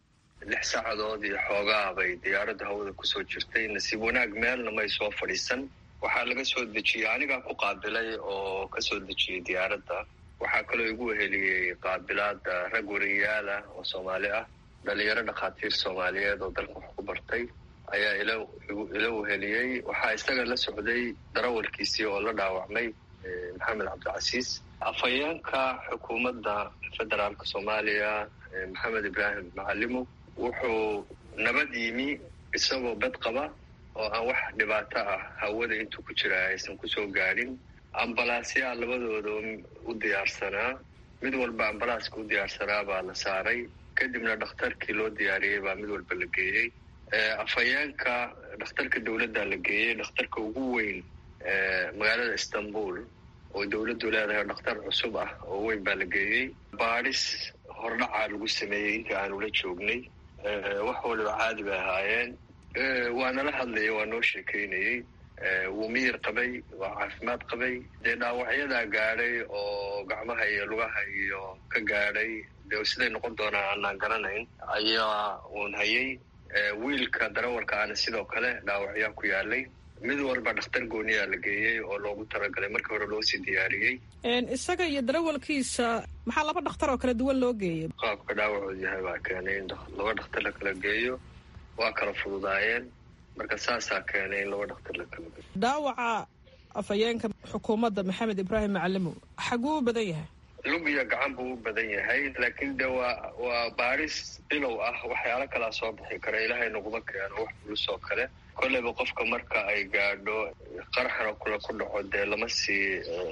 lix saacadood iyo xoogaa bay diyaaradda hawada kusoo jirtay. nasiib wanaag meelna may soo fadhiisan. waxaa laga soo dejiyey anigaa ku qaabilay oo ka soo dejiyey diyaaradda. waxaa kaloo igu weheliyey qaabilaada rag wariyaala oo soomaali ah, dhalinyaro dhakhaatiir soomaaliyeed oo dalka wax ku bartay ayaa ila weheliyey. waxaa isaga la socday darawalkiisii oo la dhaawacmay maxamed cabdicasiis. afhayeenka xukuumadda federaalka soomaaliya maxamed ibraahim macalimu wuxuu nabad yimi isagoo bad qaba oo aan wax dhibaato ah hawada intuu ku jira aysan kusoo gaadhin. ambalaasyaa labadooda u diyaarsanaa, mid walba ambalaaska u diyaarsanaa baa la saaray. kadibna dhakhtarkii loo diyaariyey baa mid walba la geeyey. afhayeenka dhakhtarka dowladda la geeyey, dhakhtarka ugu weyn magaalada istanbul oo dowladdu leedahay dhakhtar cusub ah oo weyn baa la geeyey. baadhis hordhacaa lagu sameeyey intii aanu la joognay. wax waliba caadi bay ahaayeen. waa nala hadlayay, waa noo sheekeynayey. wuu miyir qabay, waa caafimaad qabay. dee dhaawacyadaa gaadhay oo gacmaha iyo lugaha iyo ka gaadhay dee siday noqon doonaan aanaan garanayn ayaa uun hayay. wiilka darawalka aana sidoo kale dhaawacyaa ku yaalay. mid walba dhakhtar gooniyaa la geeyey oo loogu talagalay markii hore loo sii diyaariyey. isaga iyo darawalkiisa maxaa laba dhakhtar oo kala duwan loo geeyey? qaabka dhaawacoodu yahay baa keenay in laba dhakhtar la kala geeyo. waa kala fududaayeen, marka saasaa keenay in laba dhakhtar la kala geeyo. dhaawaca afhayeenka xukuumadda maxamed ibraahim macalimo xaguu u badan yahay? lug iyo gacan buu u badan yahay, laakiin de waa waa baadhis bilow ah. waxyaalo kalaa soo bixi kara, ilaahay naguma keeno wax culus oo kale. kolleyba qofka marka ay gaadho qaraxna kula ku dhaco dee lama sii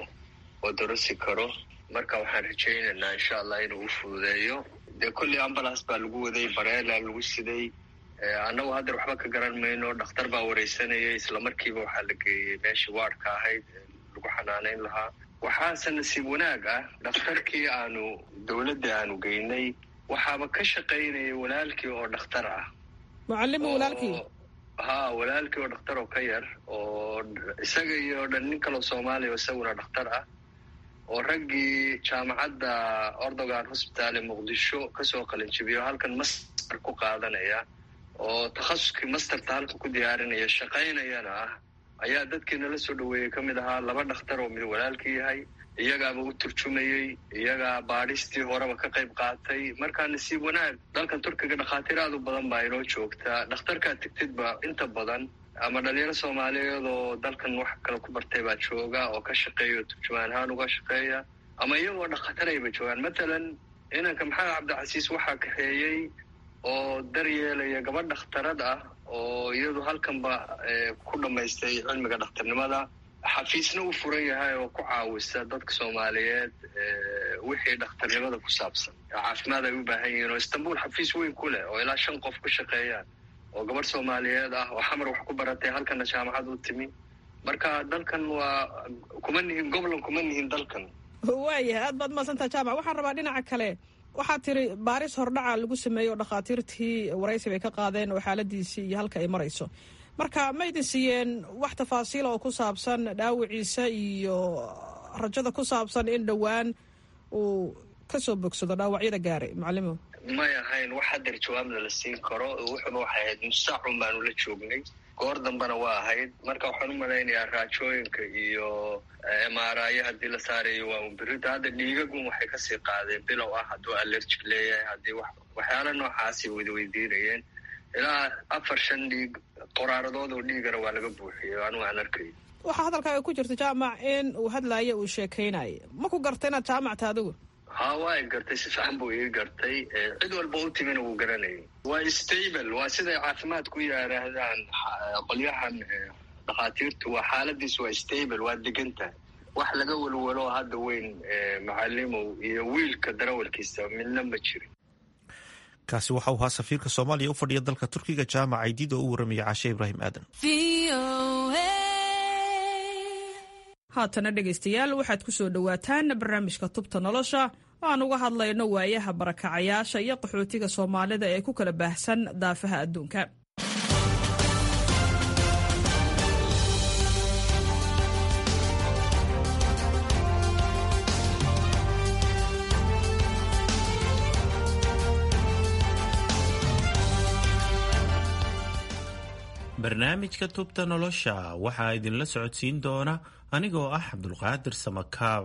odorosi karo. marka waxaan rajaynaynaa insha allah inuu u fududeeyo. dee kolley ambulance baa lagu waday, bareelaa lagu siday. annagu haddeer waxba ka garan mayno. dhakhtar baa wareysanayay, islamarkiiba waxaa la geeyey meeshii waadhka ahayd lagu xanaanayn lahaa. waxaase nasiib wanaag ah, dhakhtarkii aanu dowladda aanu geynay waxaaba ka shaqaynayay walaalkii oo dhakhtar ah. macalimo walaalkii? ha walaalkii oo dhakhtar oo ka yar oo isaga iyo dhan nin kaloo soomaaliya oo isaguna dhakhtar ah oo raggii jaamacadda ordogan hosbitaal ee muqdisho kasoo qalinjibiyo halkan master ku qaadanaya oo takhasuskii masterta halka ku diyaarinaya shaqaynayana ah ayaa dadkii nala soo dhaweeyey ka mid ahaa. laba dhakhtar oo mid walaalkii yahay, iyagaaba u turjumayey, iyagaa baadhistii horeba ka qayb qaatay. markaa nasiib wanaag dalkan turkiga dhakhaatiir aad u badan baa inoo joogtaa. dhakhtarkaa tigtidba inta badan ama dhalinyaro soomaaliyeed oo dalkan wax kale ku bartay baa jooga oo ka shaqeeya oo turjumaan ahaan uga shaqeeya, ama iyagoo dhakhtarayba joogaan. matalan inanka maxamed cabdicasiis waxaa kaxeeyey oo daryeelaya gabadh dhakhtarad ah oo iyadu halkanba ku dhammaystay cilmiga dhakhtarnimada. xafiisna u furan yahay oo ku caawisa dadka soomaaliyeed wixii dhakhtarnimada ku saabsan. caafimaad ay u baahan yihiin oo istanbul xafiis weyn ku leh oo ilaa shan qof ku shaqeeyaan oo gabadh soomaaliyeed ah oo xamar wax ku baratay halkana jaamacad u timi. marka dalkan waa kuma nihin goblan kuma nihin dalkan. waayahay, aad baad mahadsantaha jaamac. waxaan rabaa dhinaca kale, waxaad tiri baaris hordhaca lagu sameeyey oo dhakhaatiirtii waraysi bay ka qaadeen oo xaaladiisii iyo halka ay marayso. marka ma idin siiyeen wax tafaasiila oo ku saabsan dhaawiciisa iyo rajada ku saabsan in dhowaan uu kasoo bogsado dhaawacyada gaaray macalimo? may ahayn wax haddeer jawaabna la siin karo. wuxuba waxay ahayd musaacun baanu la joognay, goor dambana waa ahayd. marka waxaan u malaynayaa raajooyinka iyo emaaraayo haddii la saarayo waa unbirida. hadda dhiigagun waxay kasii qaadeen bilow ah hadduu allergic leeyahay, haddii waxyaala noocaasay wadaweydiinayeen. ilaa afar shan dhiig qoraaradood oo dhiigana waa laga buuxiyey anigu aan arkay. waxaa hadalkaaga ku jirta jaamac in uu hadlaayo uu sheekaynaya ma ku garta inaad jaamacta adigu ha waa i gartay si fiican buu ii gartay cid walba u timina wuu garanayay waa stable waa siday caafimaadku yidhaahdaan qolyahan dhakhaatiirtu waa xaaladiisu waa stable waa degan tahay wax laga walwalo hadda weyn macalimow iyo wiilka darawalkiisa midna ma jirin kaasi waxa uu ahaa safiirka soomaaliya u fadhiya dalka turkiga jaamac aydid oo u waramaya caashe ibraahim aadan haatana dhegaystayaal waxaad ku soo dhowaataan barnaamijka tubta nolosha oo aan uga hadlayno waayaha barakacayaasha iyo qaxootiga soomaalida ee ku kala baahsan daafaha adduunka. barnaamijka tubta nolosha waxaa idinla socodsiin doona anigoo ah cabdulqaadir samakaab.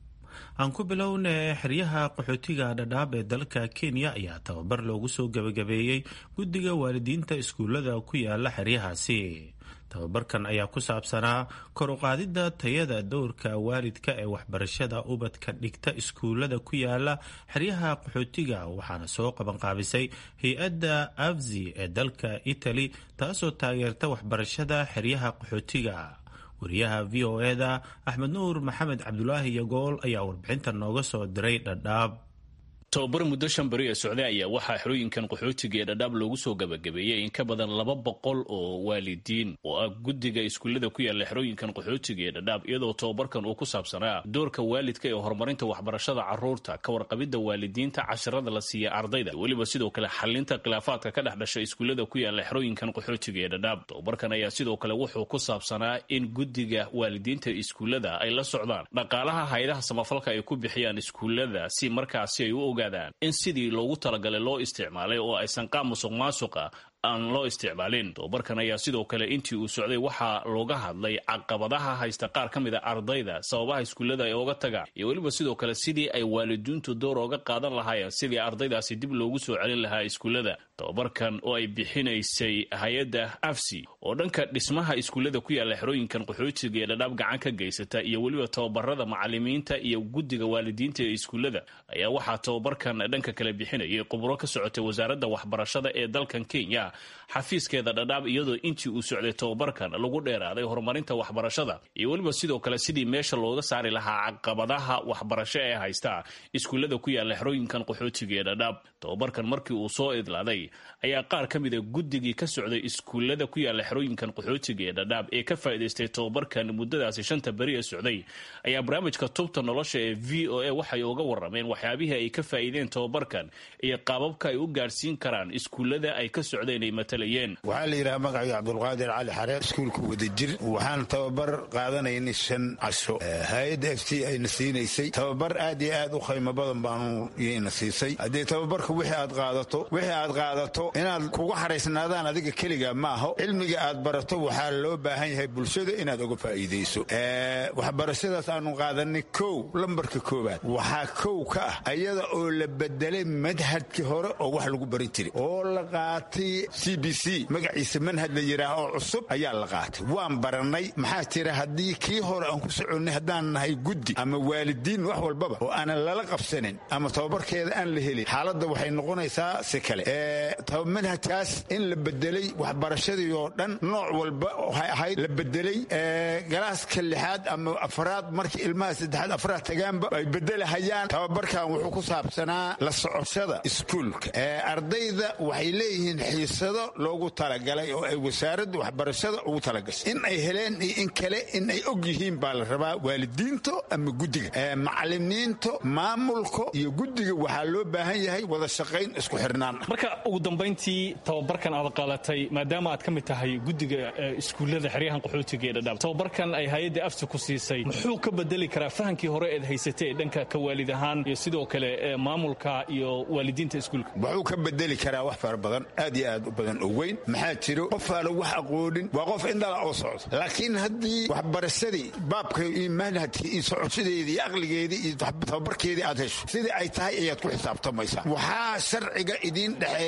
aan ku bilowna xeryaha qaxootiga dhadhaab ee dalka Kenya ayaa tababar loogu soo gabagabeeyey guddiga waalidiinta iskuulada ku yaala xeryahaasi. tababarkan ayaa ku saabsanaa kor u qaadida tayada doorka waalidka ee waxbarashada ubadka dhigta iskuulada ku yaala xeryaha qaxootiga, waxaana soo qaban qaabisay hay-adda afzi ee dalka Italy taasoo taageerta waxbarashada xeryaha qaxootiga. wariyaha v o e-da axmed nuur maxamed cabdulaahi yagool ayaa warbixintan nooga soo diray dhadhaab. tababar muddo shan beri ee socday ayaa waxaa xerooyinkan qaxootiga ee dhadhaab loogu soo gabagabeeyey in ka badan laba boqol oo waalidiin oo ah guddiga iskuullada ku yaala xerooyinkan qaxootiga ee dhadhaab, iyadoo tababarkan uu ku saabsanaa doorka waalidka ee horumarinta waxbarashada carruurta, ka warqabidda waalidiinta, casharada la siiya ardayda, weliba sidoo kale xalinta khilaafaadka ka dhex dhasha iskuullada ku yaala xerooyinkan qaxootiga ee dhadhaab. tababarkan ayaa sidoo kale wuxuu ku saabsanaa in guddiga waalidiinta iskuullada ay la socdaan dhaqaalaha hay'adaha samafalka ay ku bixiyaan iskuullada si markaasi ay u in sidii loogu talagalay loo isticmaalay oo aysan qaab musuq maasuqa aan loo isticmaalin. tababarkan ayaa sidoo kale intii uu socday waxaa looga hadlay caqabadaha haysta qaar ka mid a ardayda, sababaha iskuullada ay oga tagaan, iyo weliba sidoo kale sidii ay waalidiintu door oga qaadan lahaayeen sidii ardaydaasi dib loogu soo celin lahaa iskuullada. tababarkan oo ay bixinaysay hay-adda afsi oo dhanka dhismaha iskuullada ku yaala xerooyinkan qaxootiga ee dhadhaab gacan ka geysata, iyo weliba tababarada macalimiinta iyo guddiga waalidiinta ee iskuullada, ayaa waxaa tababarkan dhanka kale bixinayay khuburo ka socotay wasaaradda waxbarashada ee dalkan Kenya xafiiskeeda dhadhaab, iyadoo intii uu socday tababarkan lagu dheeraaday horumarinta waxbarashada iyo weliba sidoo kale sidii meesha looga saari lahaa caqabadaha waxbarasho ee haysta iskuullada ku yaala xerooyinkan qaxootiga ee dhadhaab. tababarkan markii uu soo idlaaday ayaa qaar ka mid a guddigii ka socday iskuullada ku yaala xerooyinkan qaxootiga ee dhadhaab ee ka faa'iidaystay tababarkan muddadaasi shanta beri ee socday ayaa barnaamijka tubta nolosha ee v o a waxay uga warrameen waxyaabihii ay ka faa'iideen tababarkan iyo qaababka ay u gaadhsiin karaan iskuullada ay ka socdeen ay matalayeen. waxaa la yidhaha magacayga cabdulqaadir cali xareer, iskuulka wadajir. waxaan tababar qaadanaynay shan casho. hay-adda f t ayna siinaysay tababar aad iyo aad u qiimo badan baanu iyayna siisay. haddii tababarka wixii aad qaadato wixii aad qaadato inaad kuga xaraysnaadaan adiga keliga ma aho. cilmiga aad barato waxaa loo baahan yahay bulshada inaad uga faa'iidayso. waxbarashadaas aanu qaadanay kow lambarka koobaad waxaa kow ka ah ayada oo la bedelay manhajkii hore oo wax lagu barin jiray oo la qaatay c b c magaciisa manhaj la yidhaah oo cusub ayaa la qaatay. waan barannay. maxaa jira haddii kii hore aan ku soconnay haddaan nahay guddi ama waalidiin wax walbaba oo aanan lala qabsanin ama tababarkeeda aan la helin, xaaladda waxay noqonaysaa si kale. manhajkaas in la bedelay waxbarashadii oo dhan nooc walba waxay ahayd la bedelay. galaaska lixaad ama afraad markii ilmaha saddexaad afraad tagaanba ay bedelahayaan. tababarkan wuxuu ku saabsanaa la socoshada iskuulka. ardayda waxay leeyihiin xiisado loogu talagalay oo ay wasaaradda waxbarashada ugu talagashay. in ay heleen iyo in kale in ay og yihiin baa la rabaa waalidiinta ama guddiga. macalimiinta, maamulka iyo guddiga waxaa loo baahan yahay wada shaqayn isku xirnaan. marka ugu dambayntii tababarkan aad qaadatay maadaama aad ka mid tahay guddiga iskuullada xeryahan qaxootiga ee dhadhaab, tababarkan ay hay-adda afsi ku siisay muxuu ka bedeli karaa fahankii hore eed haysatay dhanka ka waalid ahaan iyo sidoo kale maamulka iyo waalidiinta iskuulka? wuxuu ka bedeli karaa wax fara badan, aad iyo aad u badan oo weyn. maxaa jiro qof aana wax aqoonin waa qof indhala oo socdo. laakiin haddii waxbarashadii baabka iyo manhajkii iyo socoshadeedii iyo aqligeedii iyo tababarkeedii aad hesho sidii ay tahay ayaad ku xisaabtamaysaa. waxaa sharciga idiin dhexeeya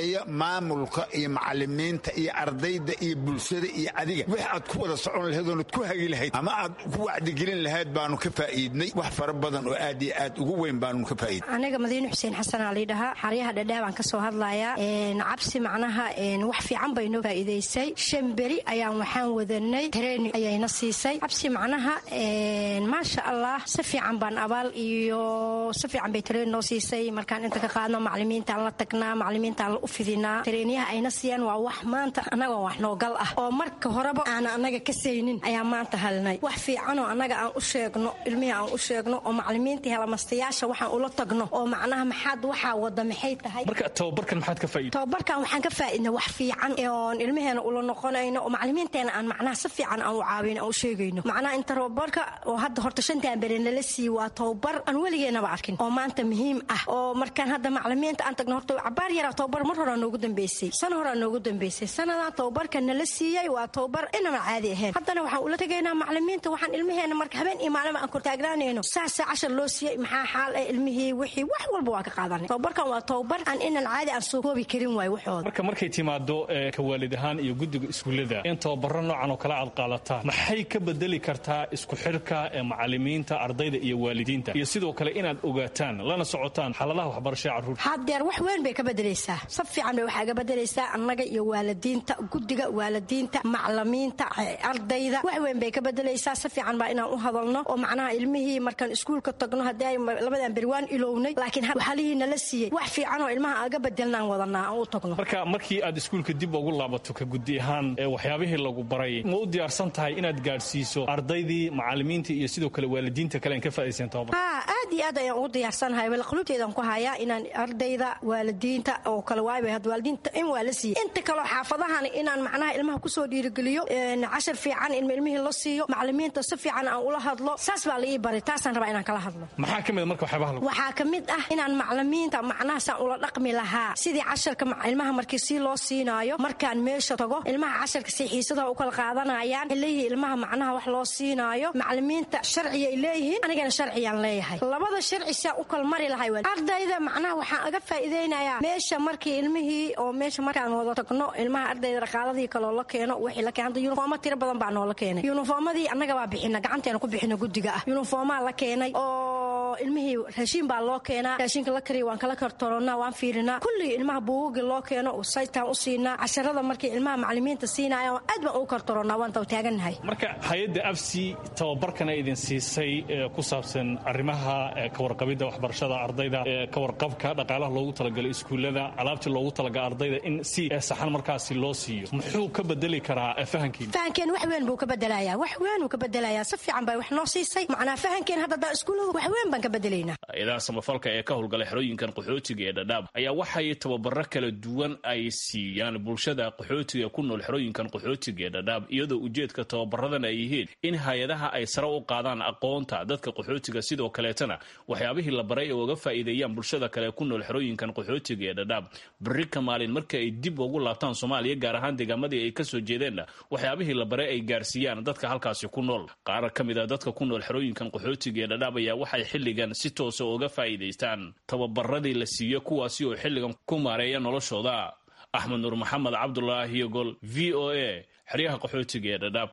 horeeya maamulka iyo macalimiinta iyo ardayda iyo bulshada iyo adiga wix aad ku wada socon lahayd oonad ku hagi lahayd ama aad ku wacdigelin lahayd baanu ka faa'iidnay wax fara badan oo aad iyo aad ugu weyn baanu ka faa'iidnay aniga madiine xuseen xasan ali dhaha xariyaha dhadhaab aan ka soo hadlayaa een cabsi macnaha een wax fiican bay noo faa'iideysay shan beri ayaan waxaan wadanay training ayayna siisay cabsi macnaha een maasha Allah si fiican baan abaal iyo si fiican bay training noo siisay markaan inta ka qaadno macalimiinta la tagnaa macalimiinta la u fidinaa training ayna siiyaan waa wax maanta anaga wax noo gal ah oo marka horeba aan anaga ka saynin ayaa maanta halnay wax fiican oo anaga aan u sheegno ilmihi aan u sheegno oo macalimiinta helamastayaasha waxaan ula tagno oo macnaha maxaad waxa wada maxay tahay marka tababarkan maxaad ka faa'iiday tababarkan waxaan ka faa'iidnay wax fiican oo ilmiheena ula noqonayno oo macalimiinteena aan macnaha si fiican aan u caawino oo sheegayno macnaha inta tababarka oo hadda horta shantaan beren la sii waa tababar aan weligeena ba arkin oo maanta muhiim ah oo markaan hadda macalimiinta aan tagno horta cabaar yar tababar mar hore noogu dambeysay sana hore noogu dambeysay sanada tababarkan la siiyay waa tababar inama caadi ahayn haddana waxaan ula tagaynaa macalimiinta waxaan ilmiheena marka habeen iyo maalin aan kortaagnaanayno saas cashar loo siiyay maxaa xaal ay ilmihii wixii wax walba waa ka qaadanay tababarkan waa tababar aan inaan caadi aan soo koobi karin waay waxooda marka markay timaado ka waalid ahaan iyo guddiga iskuulada in tababaro noocan oo kala aad qaadataa maxay ka bedeli kartaa isku xirka ee macalimiinta ardayda iyo waalidiinta iyo sidoo kale inaad ogaataan lana socotaan xaaladaha waxbarashada carruurta haddeer wax weyn bay ka bedelaysaa si fiican bay waxa ka bedelaysaa annaga iyo waalidiinta guddiga waalidiinta macalimiinta ardayda wax weyn bay ka bedelaysaa si fiican baa inaan u hadalno oo macnaha ilmihii markaan iskuulka tagno haddii ay labadan berwaan ilownay laakiin waxalihiina la siiyey wax fiican oo ilmaha aga bedelnaan wadanaa aan u tagno marka markii aad iskuulka dib ugu laabato ka guddi ahaan waxyaabihii lagu baray ma u diyaarsan tahay inaad gaadhsiiso ardaydii macalimiinta iyo sidoo kale waalidiinta kale aan ka faa'iideysan tababar ha aad iyo aad ayaan ugu diyaarsanahay wal qulubteedan ku hayaa inaan ardayda waalidiinta oo kale waayay had waalidiinta in waa la siiyay inta kale xaafadahan inaan macnaha ilmaha ku soo dhiirigeliyo in cashar fiican in ilmihii la siiyo macalimiinta si fiican aan ula hadlo saas baa la ii baray taasaan rabaa inaan kala hadlo maxaa kamid marka waxyaabaha lagu waxaa kamid ah inaan macalimiinta macnaha saan ula dhaqmi lahaa sidii casharka ilmaha markii si loo siinaayo markaan meesha tago ilmaha casharka si xiisadaha u kala qaadanayaan ilaahi ilmaha macnaha wax loo siinaayo macalimiinta sharciga ay leeyihiin anigana sharciyaan leeyahay labada sharci si u kala mari lahay ardayda macnaha waxaan aga faa'iideynayaa meesha markii ilmihii oo meesha markaan wada tagno ilmaha ardayda raqaaladii kale la keeno wixii la keenay uniform tiro badan baa noo la keenay uniformadii annaga waa bixina gacanteena ku bixina guddiga ah uniforma la keenay oo ilmihii raashin baa loo keenaa raashinka la kariyo waan kala kartoonaa waan fiirinaa kulli ilmaha buuga loo keeno oo saytaan u siinaa casharada markii ilmaha macalimiinta siinaayo aad baan u kartoonaa waan taaganahay marka hay'adda afsi tababarkana idin siisay ku saabsan arrimaha ka warqabida waxbarashada ardayda ka warqabka dhaqaalaha loogu talagalay iskuulada alaabtii loogu talagalay ardayda in si saxan markaasi loo siiyo muxuu ka bedeli karaa fahankiina fahankeen wax weyn buu ka bedelayaa wax weyn uu ka bedelayaa si fiican bay wax noo siisay macnaa fahankeen hadda iskuulada wax weyn baan ka bedelaynaa hay'adaha samafalka ee ka howlgalay xerooyinkan qaxootiga ee dhadhaab ayaa waxay tababaro kala duwan ay siiyaan bulshada qaxootiga ku nool xerooyinkan qaxootiga ee dhadhaab iyadoo ujeedka tababaradan ay yihiin in hay'adaha ay sare u qaadaan aqoonta dadka qaxootiga sidoo kaleetana waxyaabihii la baray oo uga faa'iideeyaan bulshada kale ku nool xerooyinkan qaxootiga ee dhadhaab bari ka maalin marka ay dib ugu laabtaan Soomaaliya gaar ahaan deegaanadii ay ka soo jeedeen waxyaabihii la baray ay gaarsiiyaan dadka halkaasi ku nool qaar ka mid ah dadka ku nool xerooyinkan qaxootiga ee dhadhaab ayaa waxay xilligan si toos ah uga faa'iideystaan tababaradii la siiyay kuwaasi oo xilligan ku maareeya noloshooda Axmed Nuur Maxamed Cabdullaahi Gol V O A xeryaha qaxootiga ee dhadhaab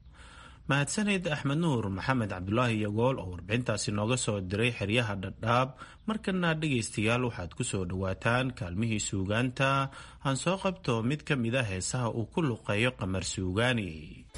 mahadsanid axmed nuur maxamed cabdulaahi yagool oo warbixintaasi nooga soo diray xeryaha dhadhaab markana dhegaystayaal waxaad ku soo dhowaataan kaalmihii suugaanta aan soo qabto mid ka mid a heesaha uu ku luqeeyo qamar suugaani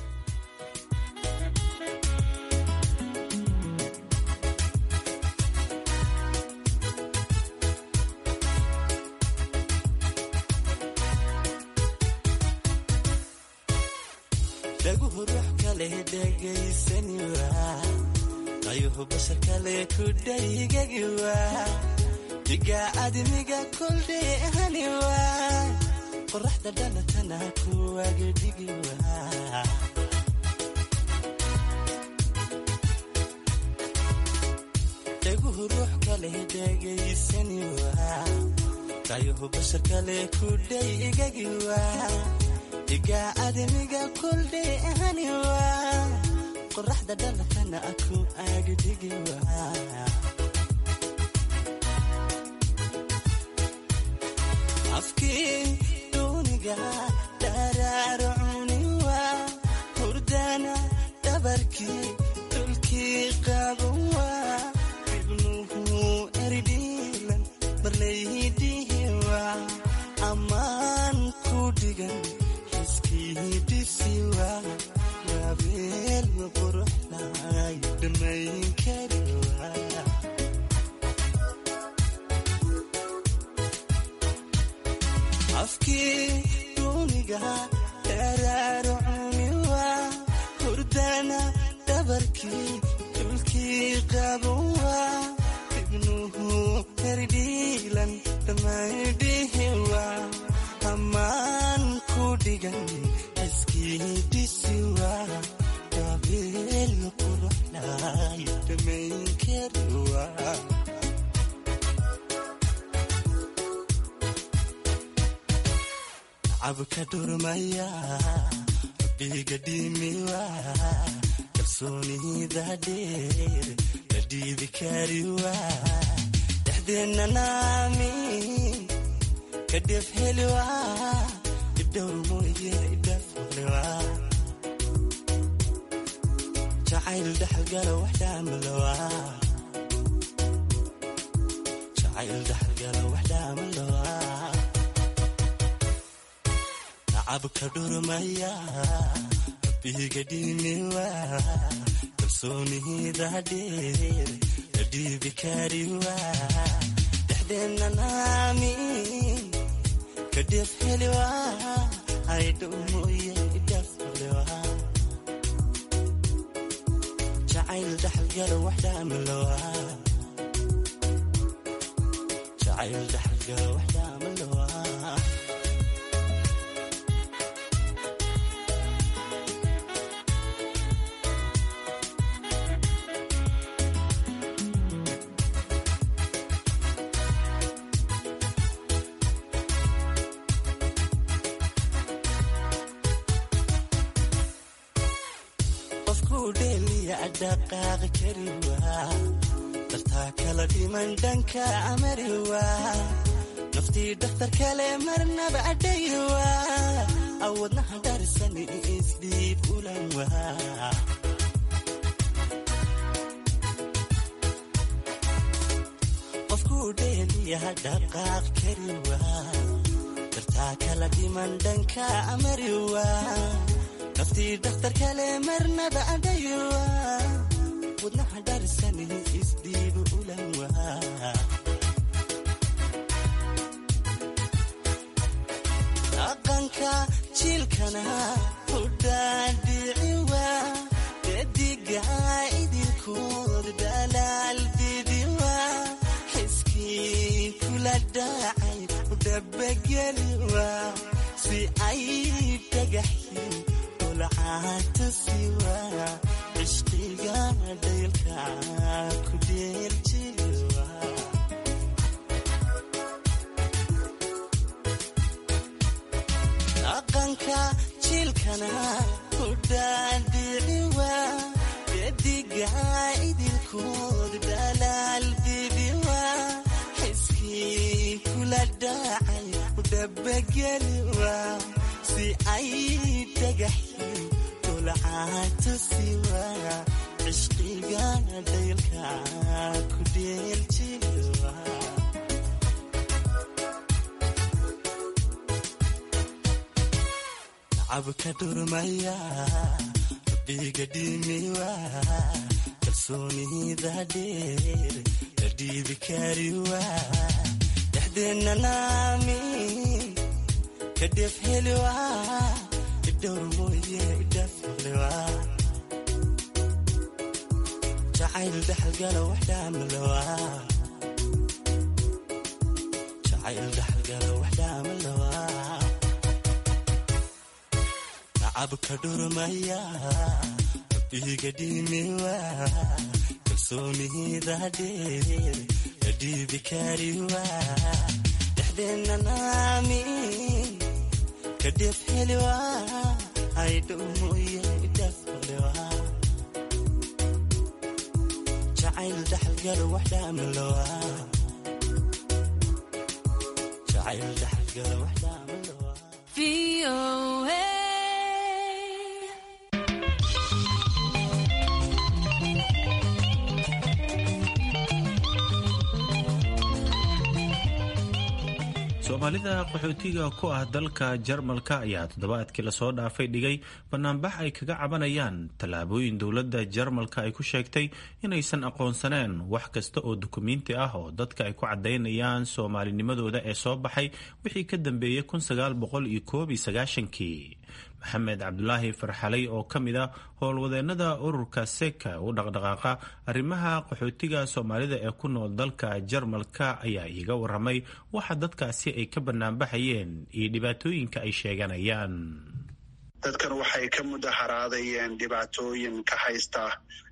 ayuhu basha kale ku dhaygagiwa diga adimiga kuldheehaniwa qoraxda dhalatana kuwagedhigiwa dhaguhu ruux kale dhegaysaniwa ayuhu basha kale ku dhaygagiwa diga adimiga kuldheehaniwa qoraxda dhalatana aku agdhigiwa afkii afkii duuniga daraaro cumiwa hurdana dhabarkii dulkii qabowa ibnuhu herdhiilan dhammaydhihiwa ammaan ku dhigan iskii dhisiwa dabeel quruxlay dhamayn kariwa abka durmaya biga dhimiwa kalsoonida dheer la dhiibi kariwa dhexdeena naami kadhef heliwa idhowr mooye idhaflewa jacayl dhexgala wax dhaamalowa jacayl dhexgala wax dhaamalowa abka durmaya biga dhimiwa kalsoonida dheer la dhiibi kariwa dhexdeena naami kadhef heliwa aydhow mooye idhaflewa jacayl dhexgala wax dhaamalowa jacayl dhexgala wax dhaamalowa dhaqaaqi kariwa dartaa kala dhiman dhanka amariwa naftii dhakhtar kale marnaba adhaywa awadnaha darisani isdhiib ulanwa qofkuu dheeliya dhaqaaq kariwa dartaa kala dhiman dhanka amariwa naftii dhakhtar kale marnaba adhaywa wadnaha darisani isdhiib ulanwa dhaqanka jiilkana hudhaadhiciwa dediga idilkood dhalaal bidiwa xiskii kula dhacay udhabageliwa si ay dhagaxin olcaatusiwa cishqiga dhaylka ku dheeljiwa dhaqanka jiilkana hudhaadhiciwa dediga idilkood dhalaal bidiwa xiskii kula dhacay udhabageliwa si ay dhagaxin olcaatusiwa cishqiga dhaylka ku dheeljiwa abka durmaya biga dhimiwa kalsoonida dheer la dhiibi kariwa dhexdeena naami kadhef heliwa idhowr mooye idhaflewa jacayl dhexgala wax dhaamalowa jacayl dhexgala wax dhaamalowa abka durmaya biga dhimiwa kalsoonida dheer la dhiibi kariwa dhexdeena naami kadhef heliwa aydhow mooye idhaflewa jacayl dhexgala wax dhaamalowa jacayl dhexgala wax dhaamalowa soomaalida qaxootiga ku ah dalka jarmalka ayaa toddobaadkii lasoo dhaafay dhigay banaanbax ay kaga cabanayaan tallaabooyin dowladda jarmalka ay ku sheegtay inaysan aqoonsaneen wax kasta oo dukumiinti ah oo dadka ay ku caddaynayaan soomaalinimadooda ee soo baxay wixii ka dambeeyey kun sagaal boqol iyo koob iyo sagaashankii. maxamed cabdulaahi farxalay oo ka mid a howlwadeennada ururka seka u dhaqdhaqaaqa arrimaha qaxootiga soomaalida ee ku nool dalka jarmalka ayaa iiga waramay waxa dadkaasi ay ka banaanbaxayeen iyo dhibaatooyinka ay sheeganayaan. dadkan waxay ka mudaharaadayeen dhibaatooyin ka haysta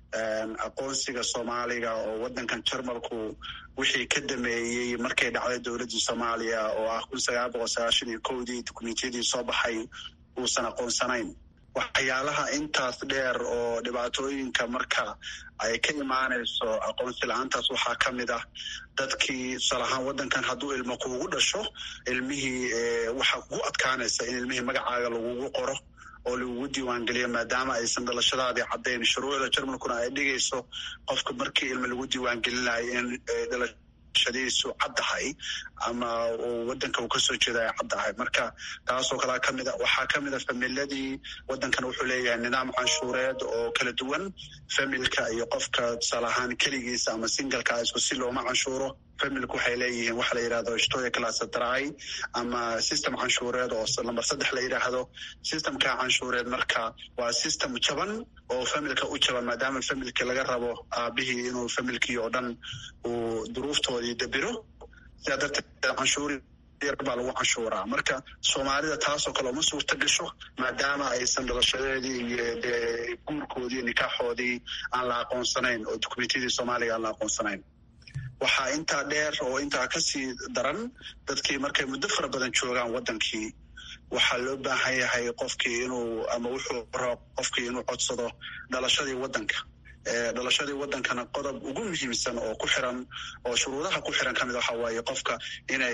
aqoonsiga soomaaliga oo wadankan jarmalku wixii ka dameeyey markay dhacday dowladii soomaaliya oo ah kun sagaal boqol sagaashan iyo kowdii dukumentiyadii soo baxay uusan aqoonsanayn. waxyaalaha intaas dheer oo dhibaatooyinka marka ay ka imaanayso aqoonsi la-aantaas waxaa ka mid ah dadkii tusaale ahaan wadankan hadduu ilmo kuugu dhasho ilmihii waxaa kugu adkaanaysa in ilmihii magacaaga lagugu qoro oo lagugu diiwaangeliyo maadaama aysan dhalashadaadii caddayn. shuruucda jarmalkuna ay dhigayso qofka markii ilmo lagu diiwaangelinayo in dhalashadiisu caddahay ama wadanka uu kasoo jeeda ay caddahay. marka taasoo kalea kamid a waxaa kamid a familadii wadankan wuxuu leeyahay nidaam canshuureed oo kala duwan. familka iyo qofka tusaale ahaan keligiisa ama singalka isku si looma canshuuro. familku waxay leeyihiin waxa la yidhahdo shtoya classatrai ama system canshuureed oo lambar saddex la yidhaahdo. systemka canshuureed marka waa system jaban oo familka u jaban maadaama familkii laga rabo aabihii inuu familkii oo dhan uu duruuftoodii dabiro. sidaa darteed canshuuri baa lagu canshuuraa. marka soomaalida taasoo kale uma suurta gasho maadaama aysan dhalashadeedii iyo dee guurkoodii nikaaxoodii aan la aqoonsanayn oo dukumentiyadii soomaaliga aan la aqoonsanayn. waxaa intaa dheer oo intaa kasii daran dadkii markay muddo fara badan joogaan wadankii waxaa loo baahan yahay qofkii inuu ama wuxuu rabo qofkii inuu codsado dhalashadii wadanka. dhalashadii wadankana qodob ugu muhiimsan oo ku xiran oo shuruudaha ku xiran kamid waxa waaye qofka inay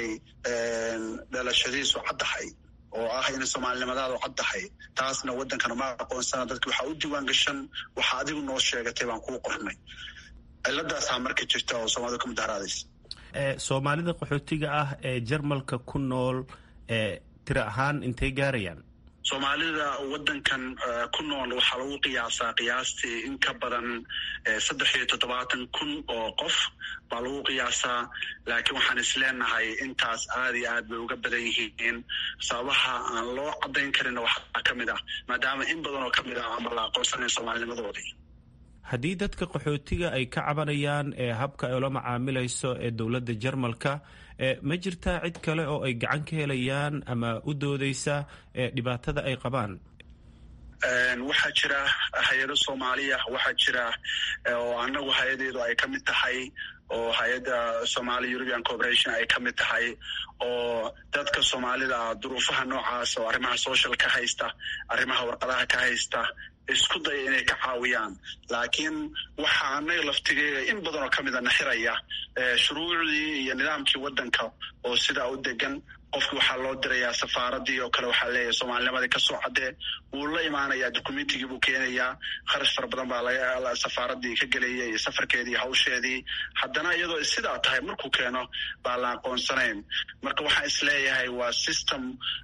dhalashadiisu caddahay oo ah inay soomaalinimadaadu caddahay. taasna wadankana ma aqoonsana. dadki waxaa u diiwaan gashan waxa adigu noo sheegatay baan kuu qornay. ciladaasaa marka jirta oo soomaalida ka mudaharaadaysa. soomaalida qaxootiga ah ee jarmalka ku nool tiro ahaan intay gaarayaan? soomaalida wadankan ku nool waxaa lagu qiyaasaa qiyaastii in ka badan saddex iyo toddobaatan kun oo qof baa lagu qiyaasaa. laakiin waxaan isleenahay intaas aad iyo aad bay uga badan yihiin. sababaha aan loo caddayn karinna waxaa ka mid ah maadaama in badan oo kamid ah ama la aqoonsanayn soomaalinimadoodii. haddii dadka qaxootiga ay ka cabanayaan ee habka ay ula macaamilayso ee dowladda jarmalka ma jirtaa cid kale oo ay gacan ka helayaan ama u doodeysa dhibaatada ay qabaan? waxaa jira hay-ado soomaaliya waxaa jira oo anagu hay-adeedu ay ka mid tahay oo hay-adda Somali European Cooperation ay ka mid tahay oo dadka Soomaalida duruufaha noocaas oo arrimaha social ka haysta arrimaha warqadaha ka haysta isku day inay ka caawiyaan. laakiin waxa anaga laftigeeda in badan oo kamid a naxiraya shuruucdii iyo nidaamkii wadanka oo sidaa u degan. qofki waxaa loo dirayaa safaaradii oo kale waxaa leeyahay soomaalinimadii kasoo caddee wuu la imaanayaa dukumentigii buu keenayaa. kharash fara badan baa laga safaaradii ka gelaya iyo safarkeedii hawsheedii. haddana iyadoo sidaa tahay markuu keeno baa la aqoonsanayn. marka waxaan isleeyahay waa system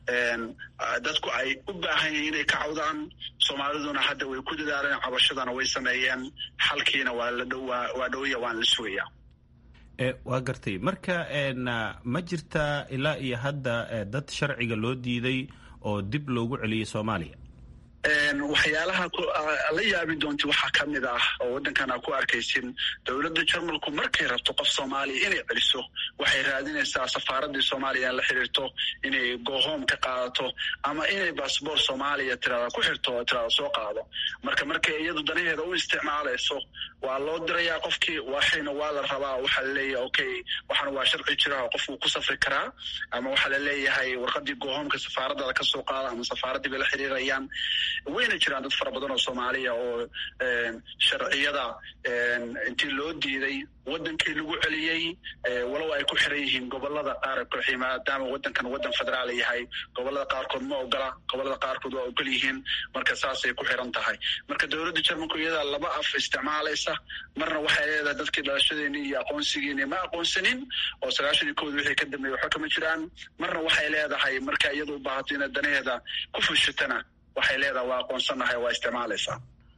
dadku ay u baahan yihiin inay ka cawdaan. soomaaliduna hadda way ku dadaaleen, cabashadana way sameeyeen. xalkiina waa la waa dhowya waan la sugayaa. waa gartay. marka ma jirtaa ilaa iyo hadda dad sharciga loo diiday oo dib loogu celiyay soomaaliya? waxyaalaha la yaabi doonta waxaa ka mid ah oo waddankan aa ku arkaysin dowladda jarmalku markay rabto qof soomaaliya inay celiso waxay raadinaysaa safaaradii soomaaliya in la xiriirto, inay gohoom ka qaadato ama inay baasboor soomaaliya tirada ku xirto oo tirada soo qaado. marka markay iyadu danaheeda u isticmaalayso waa loo dirayaa qofkii, waxayna waa la rabaa. waxaa laleeyahay okay waxaan waa sharci jira oo qofku ku safri karaa, ama waxaa laleeyahay warqadii gohoomka safaaradada kasoo qaada ama safaaradii bay la xiriirayaan. wayna jiraan dad fara badan oo soomaaliya oo sharciyada intii loo diiday wadankii lagu celiyey walow ay ku xiran yihiin gobolada qaar maadaama wadankan wadan federaal yahay gobolada qaarkood ma ogola gobolada qaarkood waa ogol yihiin marka saasay ku xiran tahay marka dowladda jarmalku iyada laba af isticmaalaysa marna waxay leedahay dadkii dhalashadeeni iyo aqoonsigeeni ma aqoonsanin oo sagaashan iyo kowda wixii ka dambeeyey waxba kama jiraan marna waxay leedahay marka iyada u baahato inaad danaheeda ku fushitana waxay leedahay waa aqoonsanahay waa isticmaalaysaa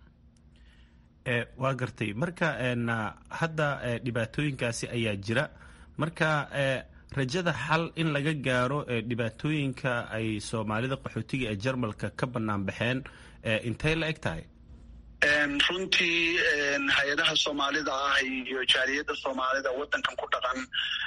waa gartay marka hadda dhibaatooyinkaasi ayaa jira marka rajada xal in laga gaaro dhibaatooyinka ay soomaalida qaxootiga ee jarmalka ka bannaan baxeen intay la eg tahay runtii hay-adaha soomaalida ah iyo jaaliyadda soomaalida wadankan ku dhaqan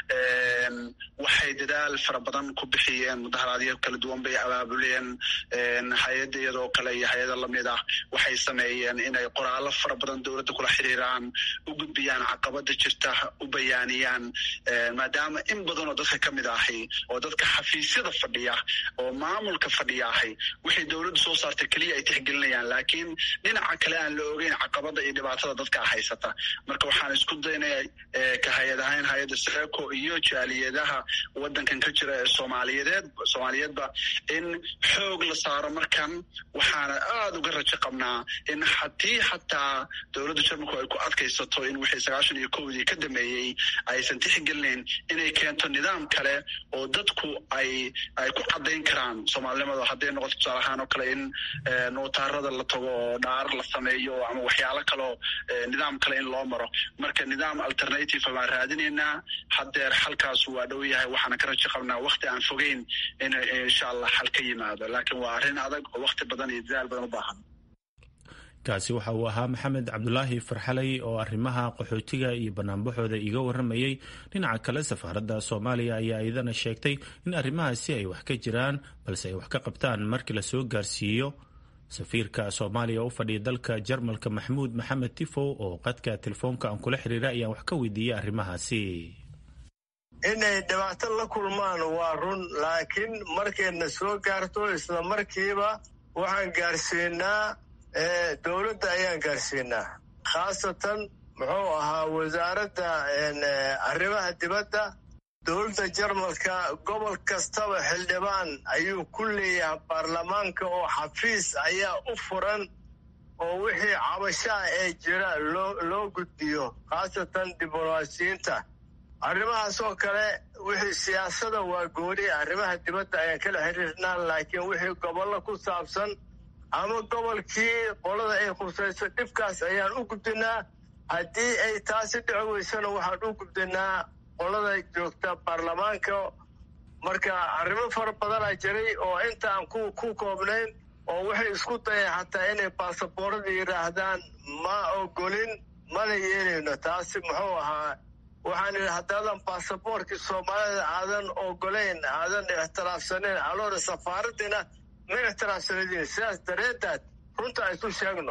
waxay dadaal fara badan ku bixiyeen mudaharaadyo kala duwan bay abaabuleen hay-adda iyadoo kale iyo hay-ada lamid ah waxay sameeyeen inay qoraallo fara badan dowladda kula xiriiraan u gudbiyaan caqabada jirta u bayaaniyaan maadaama in badan oo dadka ka mid ahi oo dadka xafiisyada fadhiya oo maamulka fadhiya ahi waxay dowladdu soo saartay keliya ay tixgelinayaan laakiin dhinaca kale aan la ogeyn caqabada iyo dhibaatada dadka haysata marka waxaan isku daynaya ka hay-ad ahayn hay-adda seco iyo jaaliyadaha wadankan ka jira ee soomaaliyeed soomaaliyeedba in xoog la saaro markan waxaana aada uga rajo qabnaa in haddii xataa dowladda jarmalku ay ku adkaysato in wixii sagaashan iyo kowdii ka dameeyey aysan tixgelinayn inay keento nidaam kale oo dadku ay ay ku cadayn karaan soomaalinimada hadday noqoto tusaale ahaan oo kale in nootaarada la tago oo dhaar la sameeyo ama waxyaalo kaleo nidaam kale in loo maro marka nidaam alternative baan raadinaynaa haddeer xalkaas waa dhow yahay waxaana ka rajo qabnaa wakti aan fogeyn in insha allah xal ka yimaado laakiin waa arrin adag oo wakti badan iyo dadaal badan u baahan kaasi waxa uu ahaa maxamed cabdulaahi farxalay oo arrimaha qaxootiga iyo banaanbaxooda iga waramayey dhinaca kale safaaradda soomaaliya ayaa iyadana sheegtay in arrimahaasi ay wax ka jiraan balse ay wax ka qabtaan markii lasoo gaarsiiyo safiirka soomaaliya u fadhiya dalka jarmalka maxamuud maxamed tifow oo qadka telefoonka aan kula xiriira ayaan wax ka weydiiyey arrimahaasi inay dhibaato la kulmaan waa run laakiin markayna soo gaarto isla markiiba waxaan gaarsiinaa dowladda ayaan gaarsiinaa khaasatan muxuu ahaa wasaaradda arrimaha dibadda dowladda jarmalka gobol kastaba xildhibaan ayuu ku leeyahay baarlamaanka oo xafiis ayaa u furan oo wixii cabashaha ee jira loo loo gudbiyo khaasatan diblomaasiyiinta arrimahaas oo kale wixii siyaasada waa gooni arrimaha dibadda ayaan kala xiriirnaa laakiin wixii gobollo ku saabsan ama gobolkii qolada ay khusayso dhibkaas ayaan u gudbinaa haddii ay taasi dhici weysana waxaan u gudbinaa qolada joogta baarlamaanka marka arrimo fara badanaa jiray oo intaan ku ku koobnayn oo waxay isku dayeen xataa inay baasaboorada yidhaahdaan ma ogolin mana yeelayno taasi muxuu ahaa waxaan idhi haddaadan baasaboorkii soomaalida aadan ogolayn aadan ixtiraafsanayn aloona safaaraddina ma ixtiraafsanadiin sidaas dareedaad runta aysu sheegno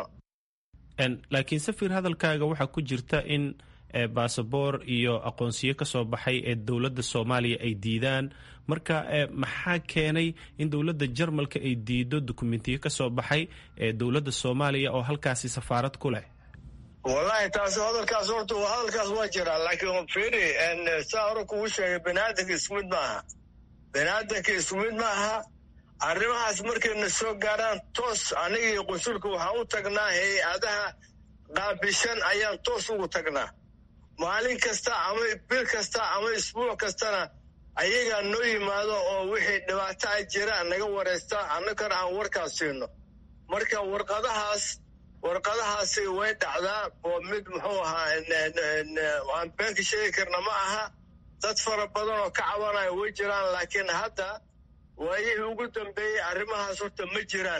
laakiin safiir hadalkaaga waxaa ku jirta in baasaboor iyo aqoonsiyo ka soo baxay ee dowladda soomaaliya ay diidaan marka maxaa keenay in dowladda jarmalka ay diido dukumentiyo ka soo baxay ee dowladda soomaaliya oo halkaasi safaarad ku leh wallahi taasi hadalkaas horta hadalkaas waa jiraa laakiin firi saa hore kugu sheegay baniaadanka isku mid ma aha baniaadanka isku mid ma aha arrimahaas markayna soo gaaraan toos aniga iyo qunsulka waxaan u tagnaa hay-adaha qaabishan ayaan toos ugu tagnaa maalin kasta ama bil kasta ama isbuuc kastana ayagaa noo yimaado oo wixii dhibaato a jira naga waraysta annagana aan warkaas siino marka warqadahaas warqadahaasi way dhacdaa oo mid muxuu ahaa aan beenka sheegi karna ma aha dad fara badan oo ka cabanaya way jiraan laakiin hadda waayihii ugu dambeeyey arrimahaas horta ma jiraan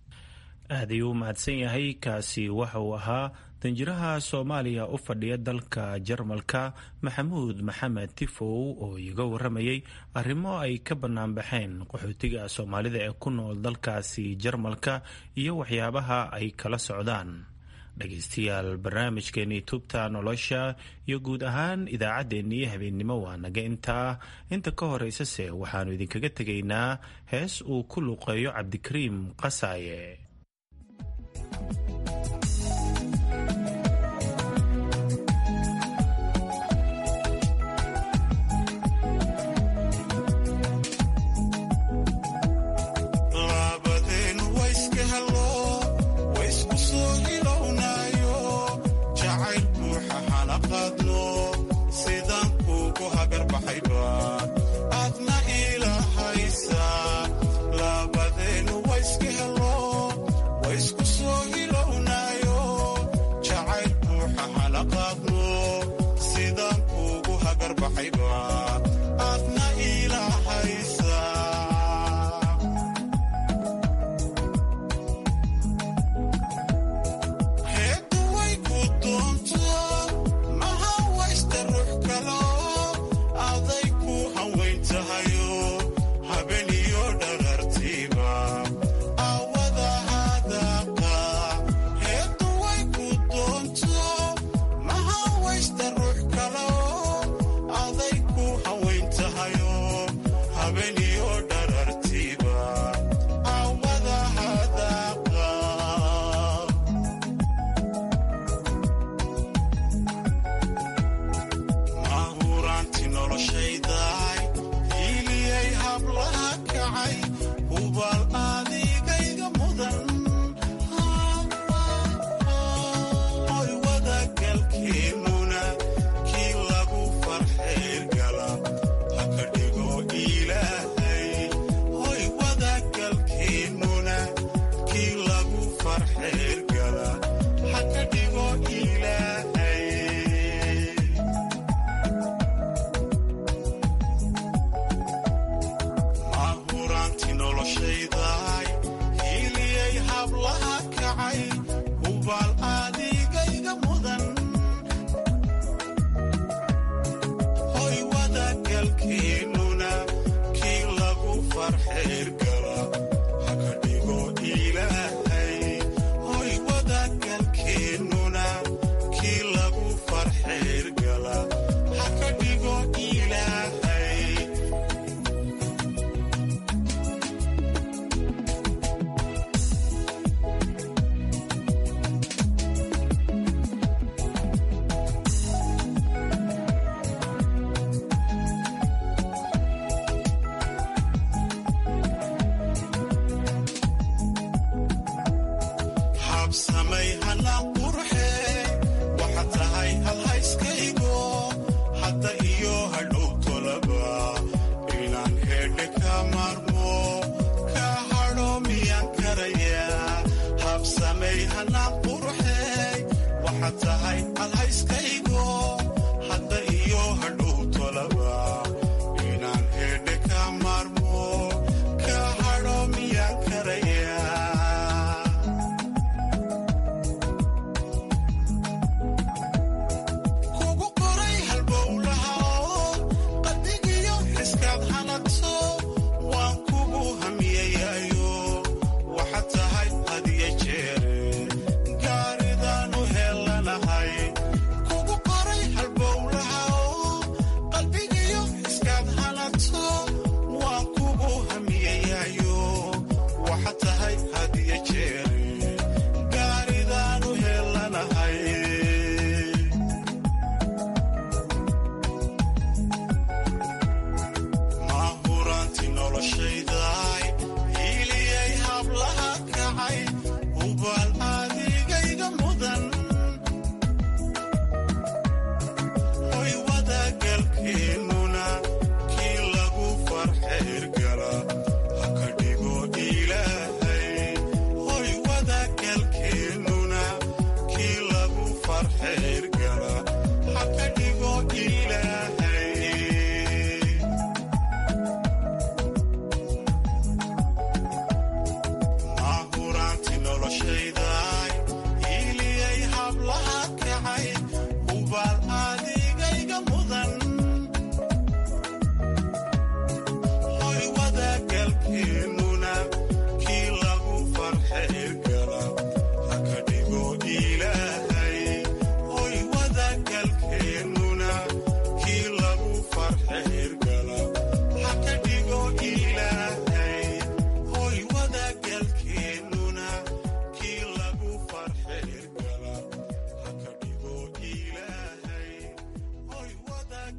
aad ayuu u mahadsan yahay kaasi waxa uu ahaa danjiraha soomaaliya u fadhiya dalka jarmalka maxamuud maxamed tifow oo iga waramayay arrimo ay ka banaanbaxeen qaxootiga soomaalida ee ku nool dalkaasi jarmalka iyo waxyaabaha ay kala socdaan dhegaystayaal barnaamijkeenii tubta nolosha iyo guud ahaan idaacaddeenii habeennimo waa naga intaa inta ka horeysase waxaannu idinkaga tegaynaa hees uu ku luqeeyo cabdikariim qasaaye hana qurxey waxa tahay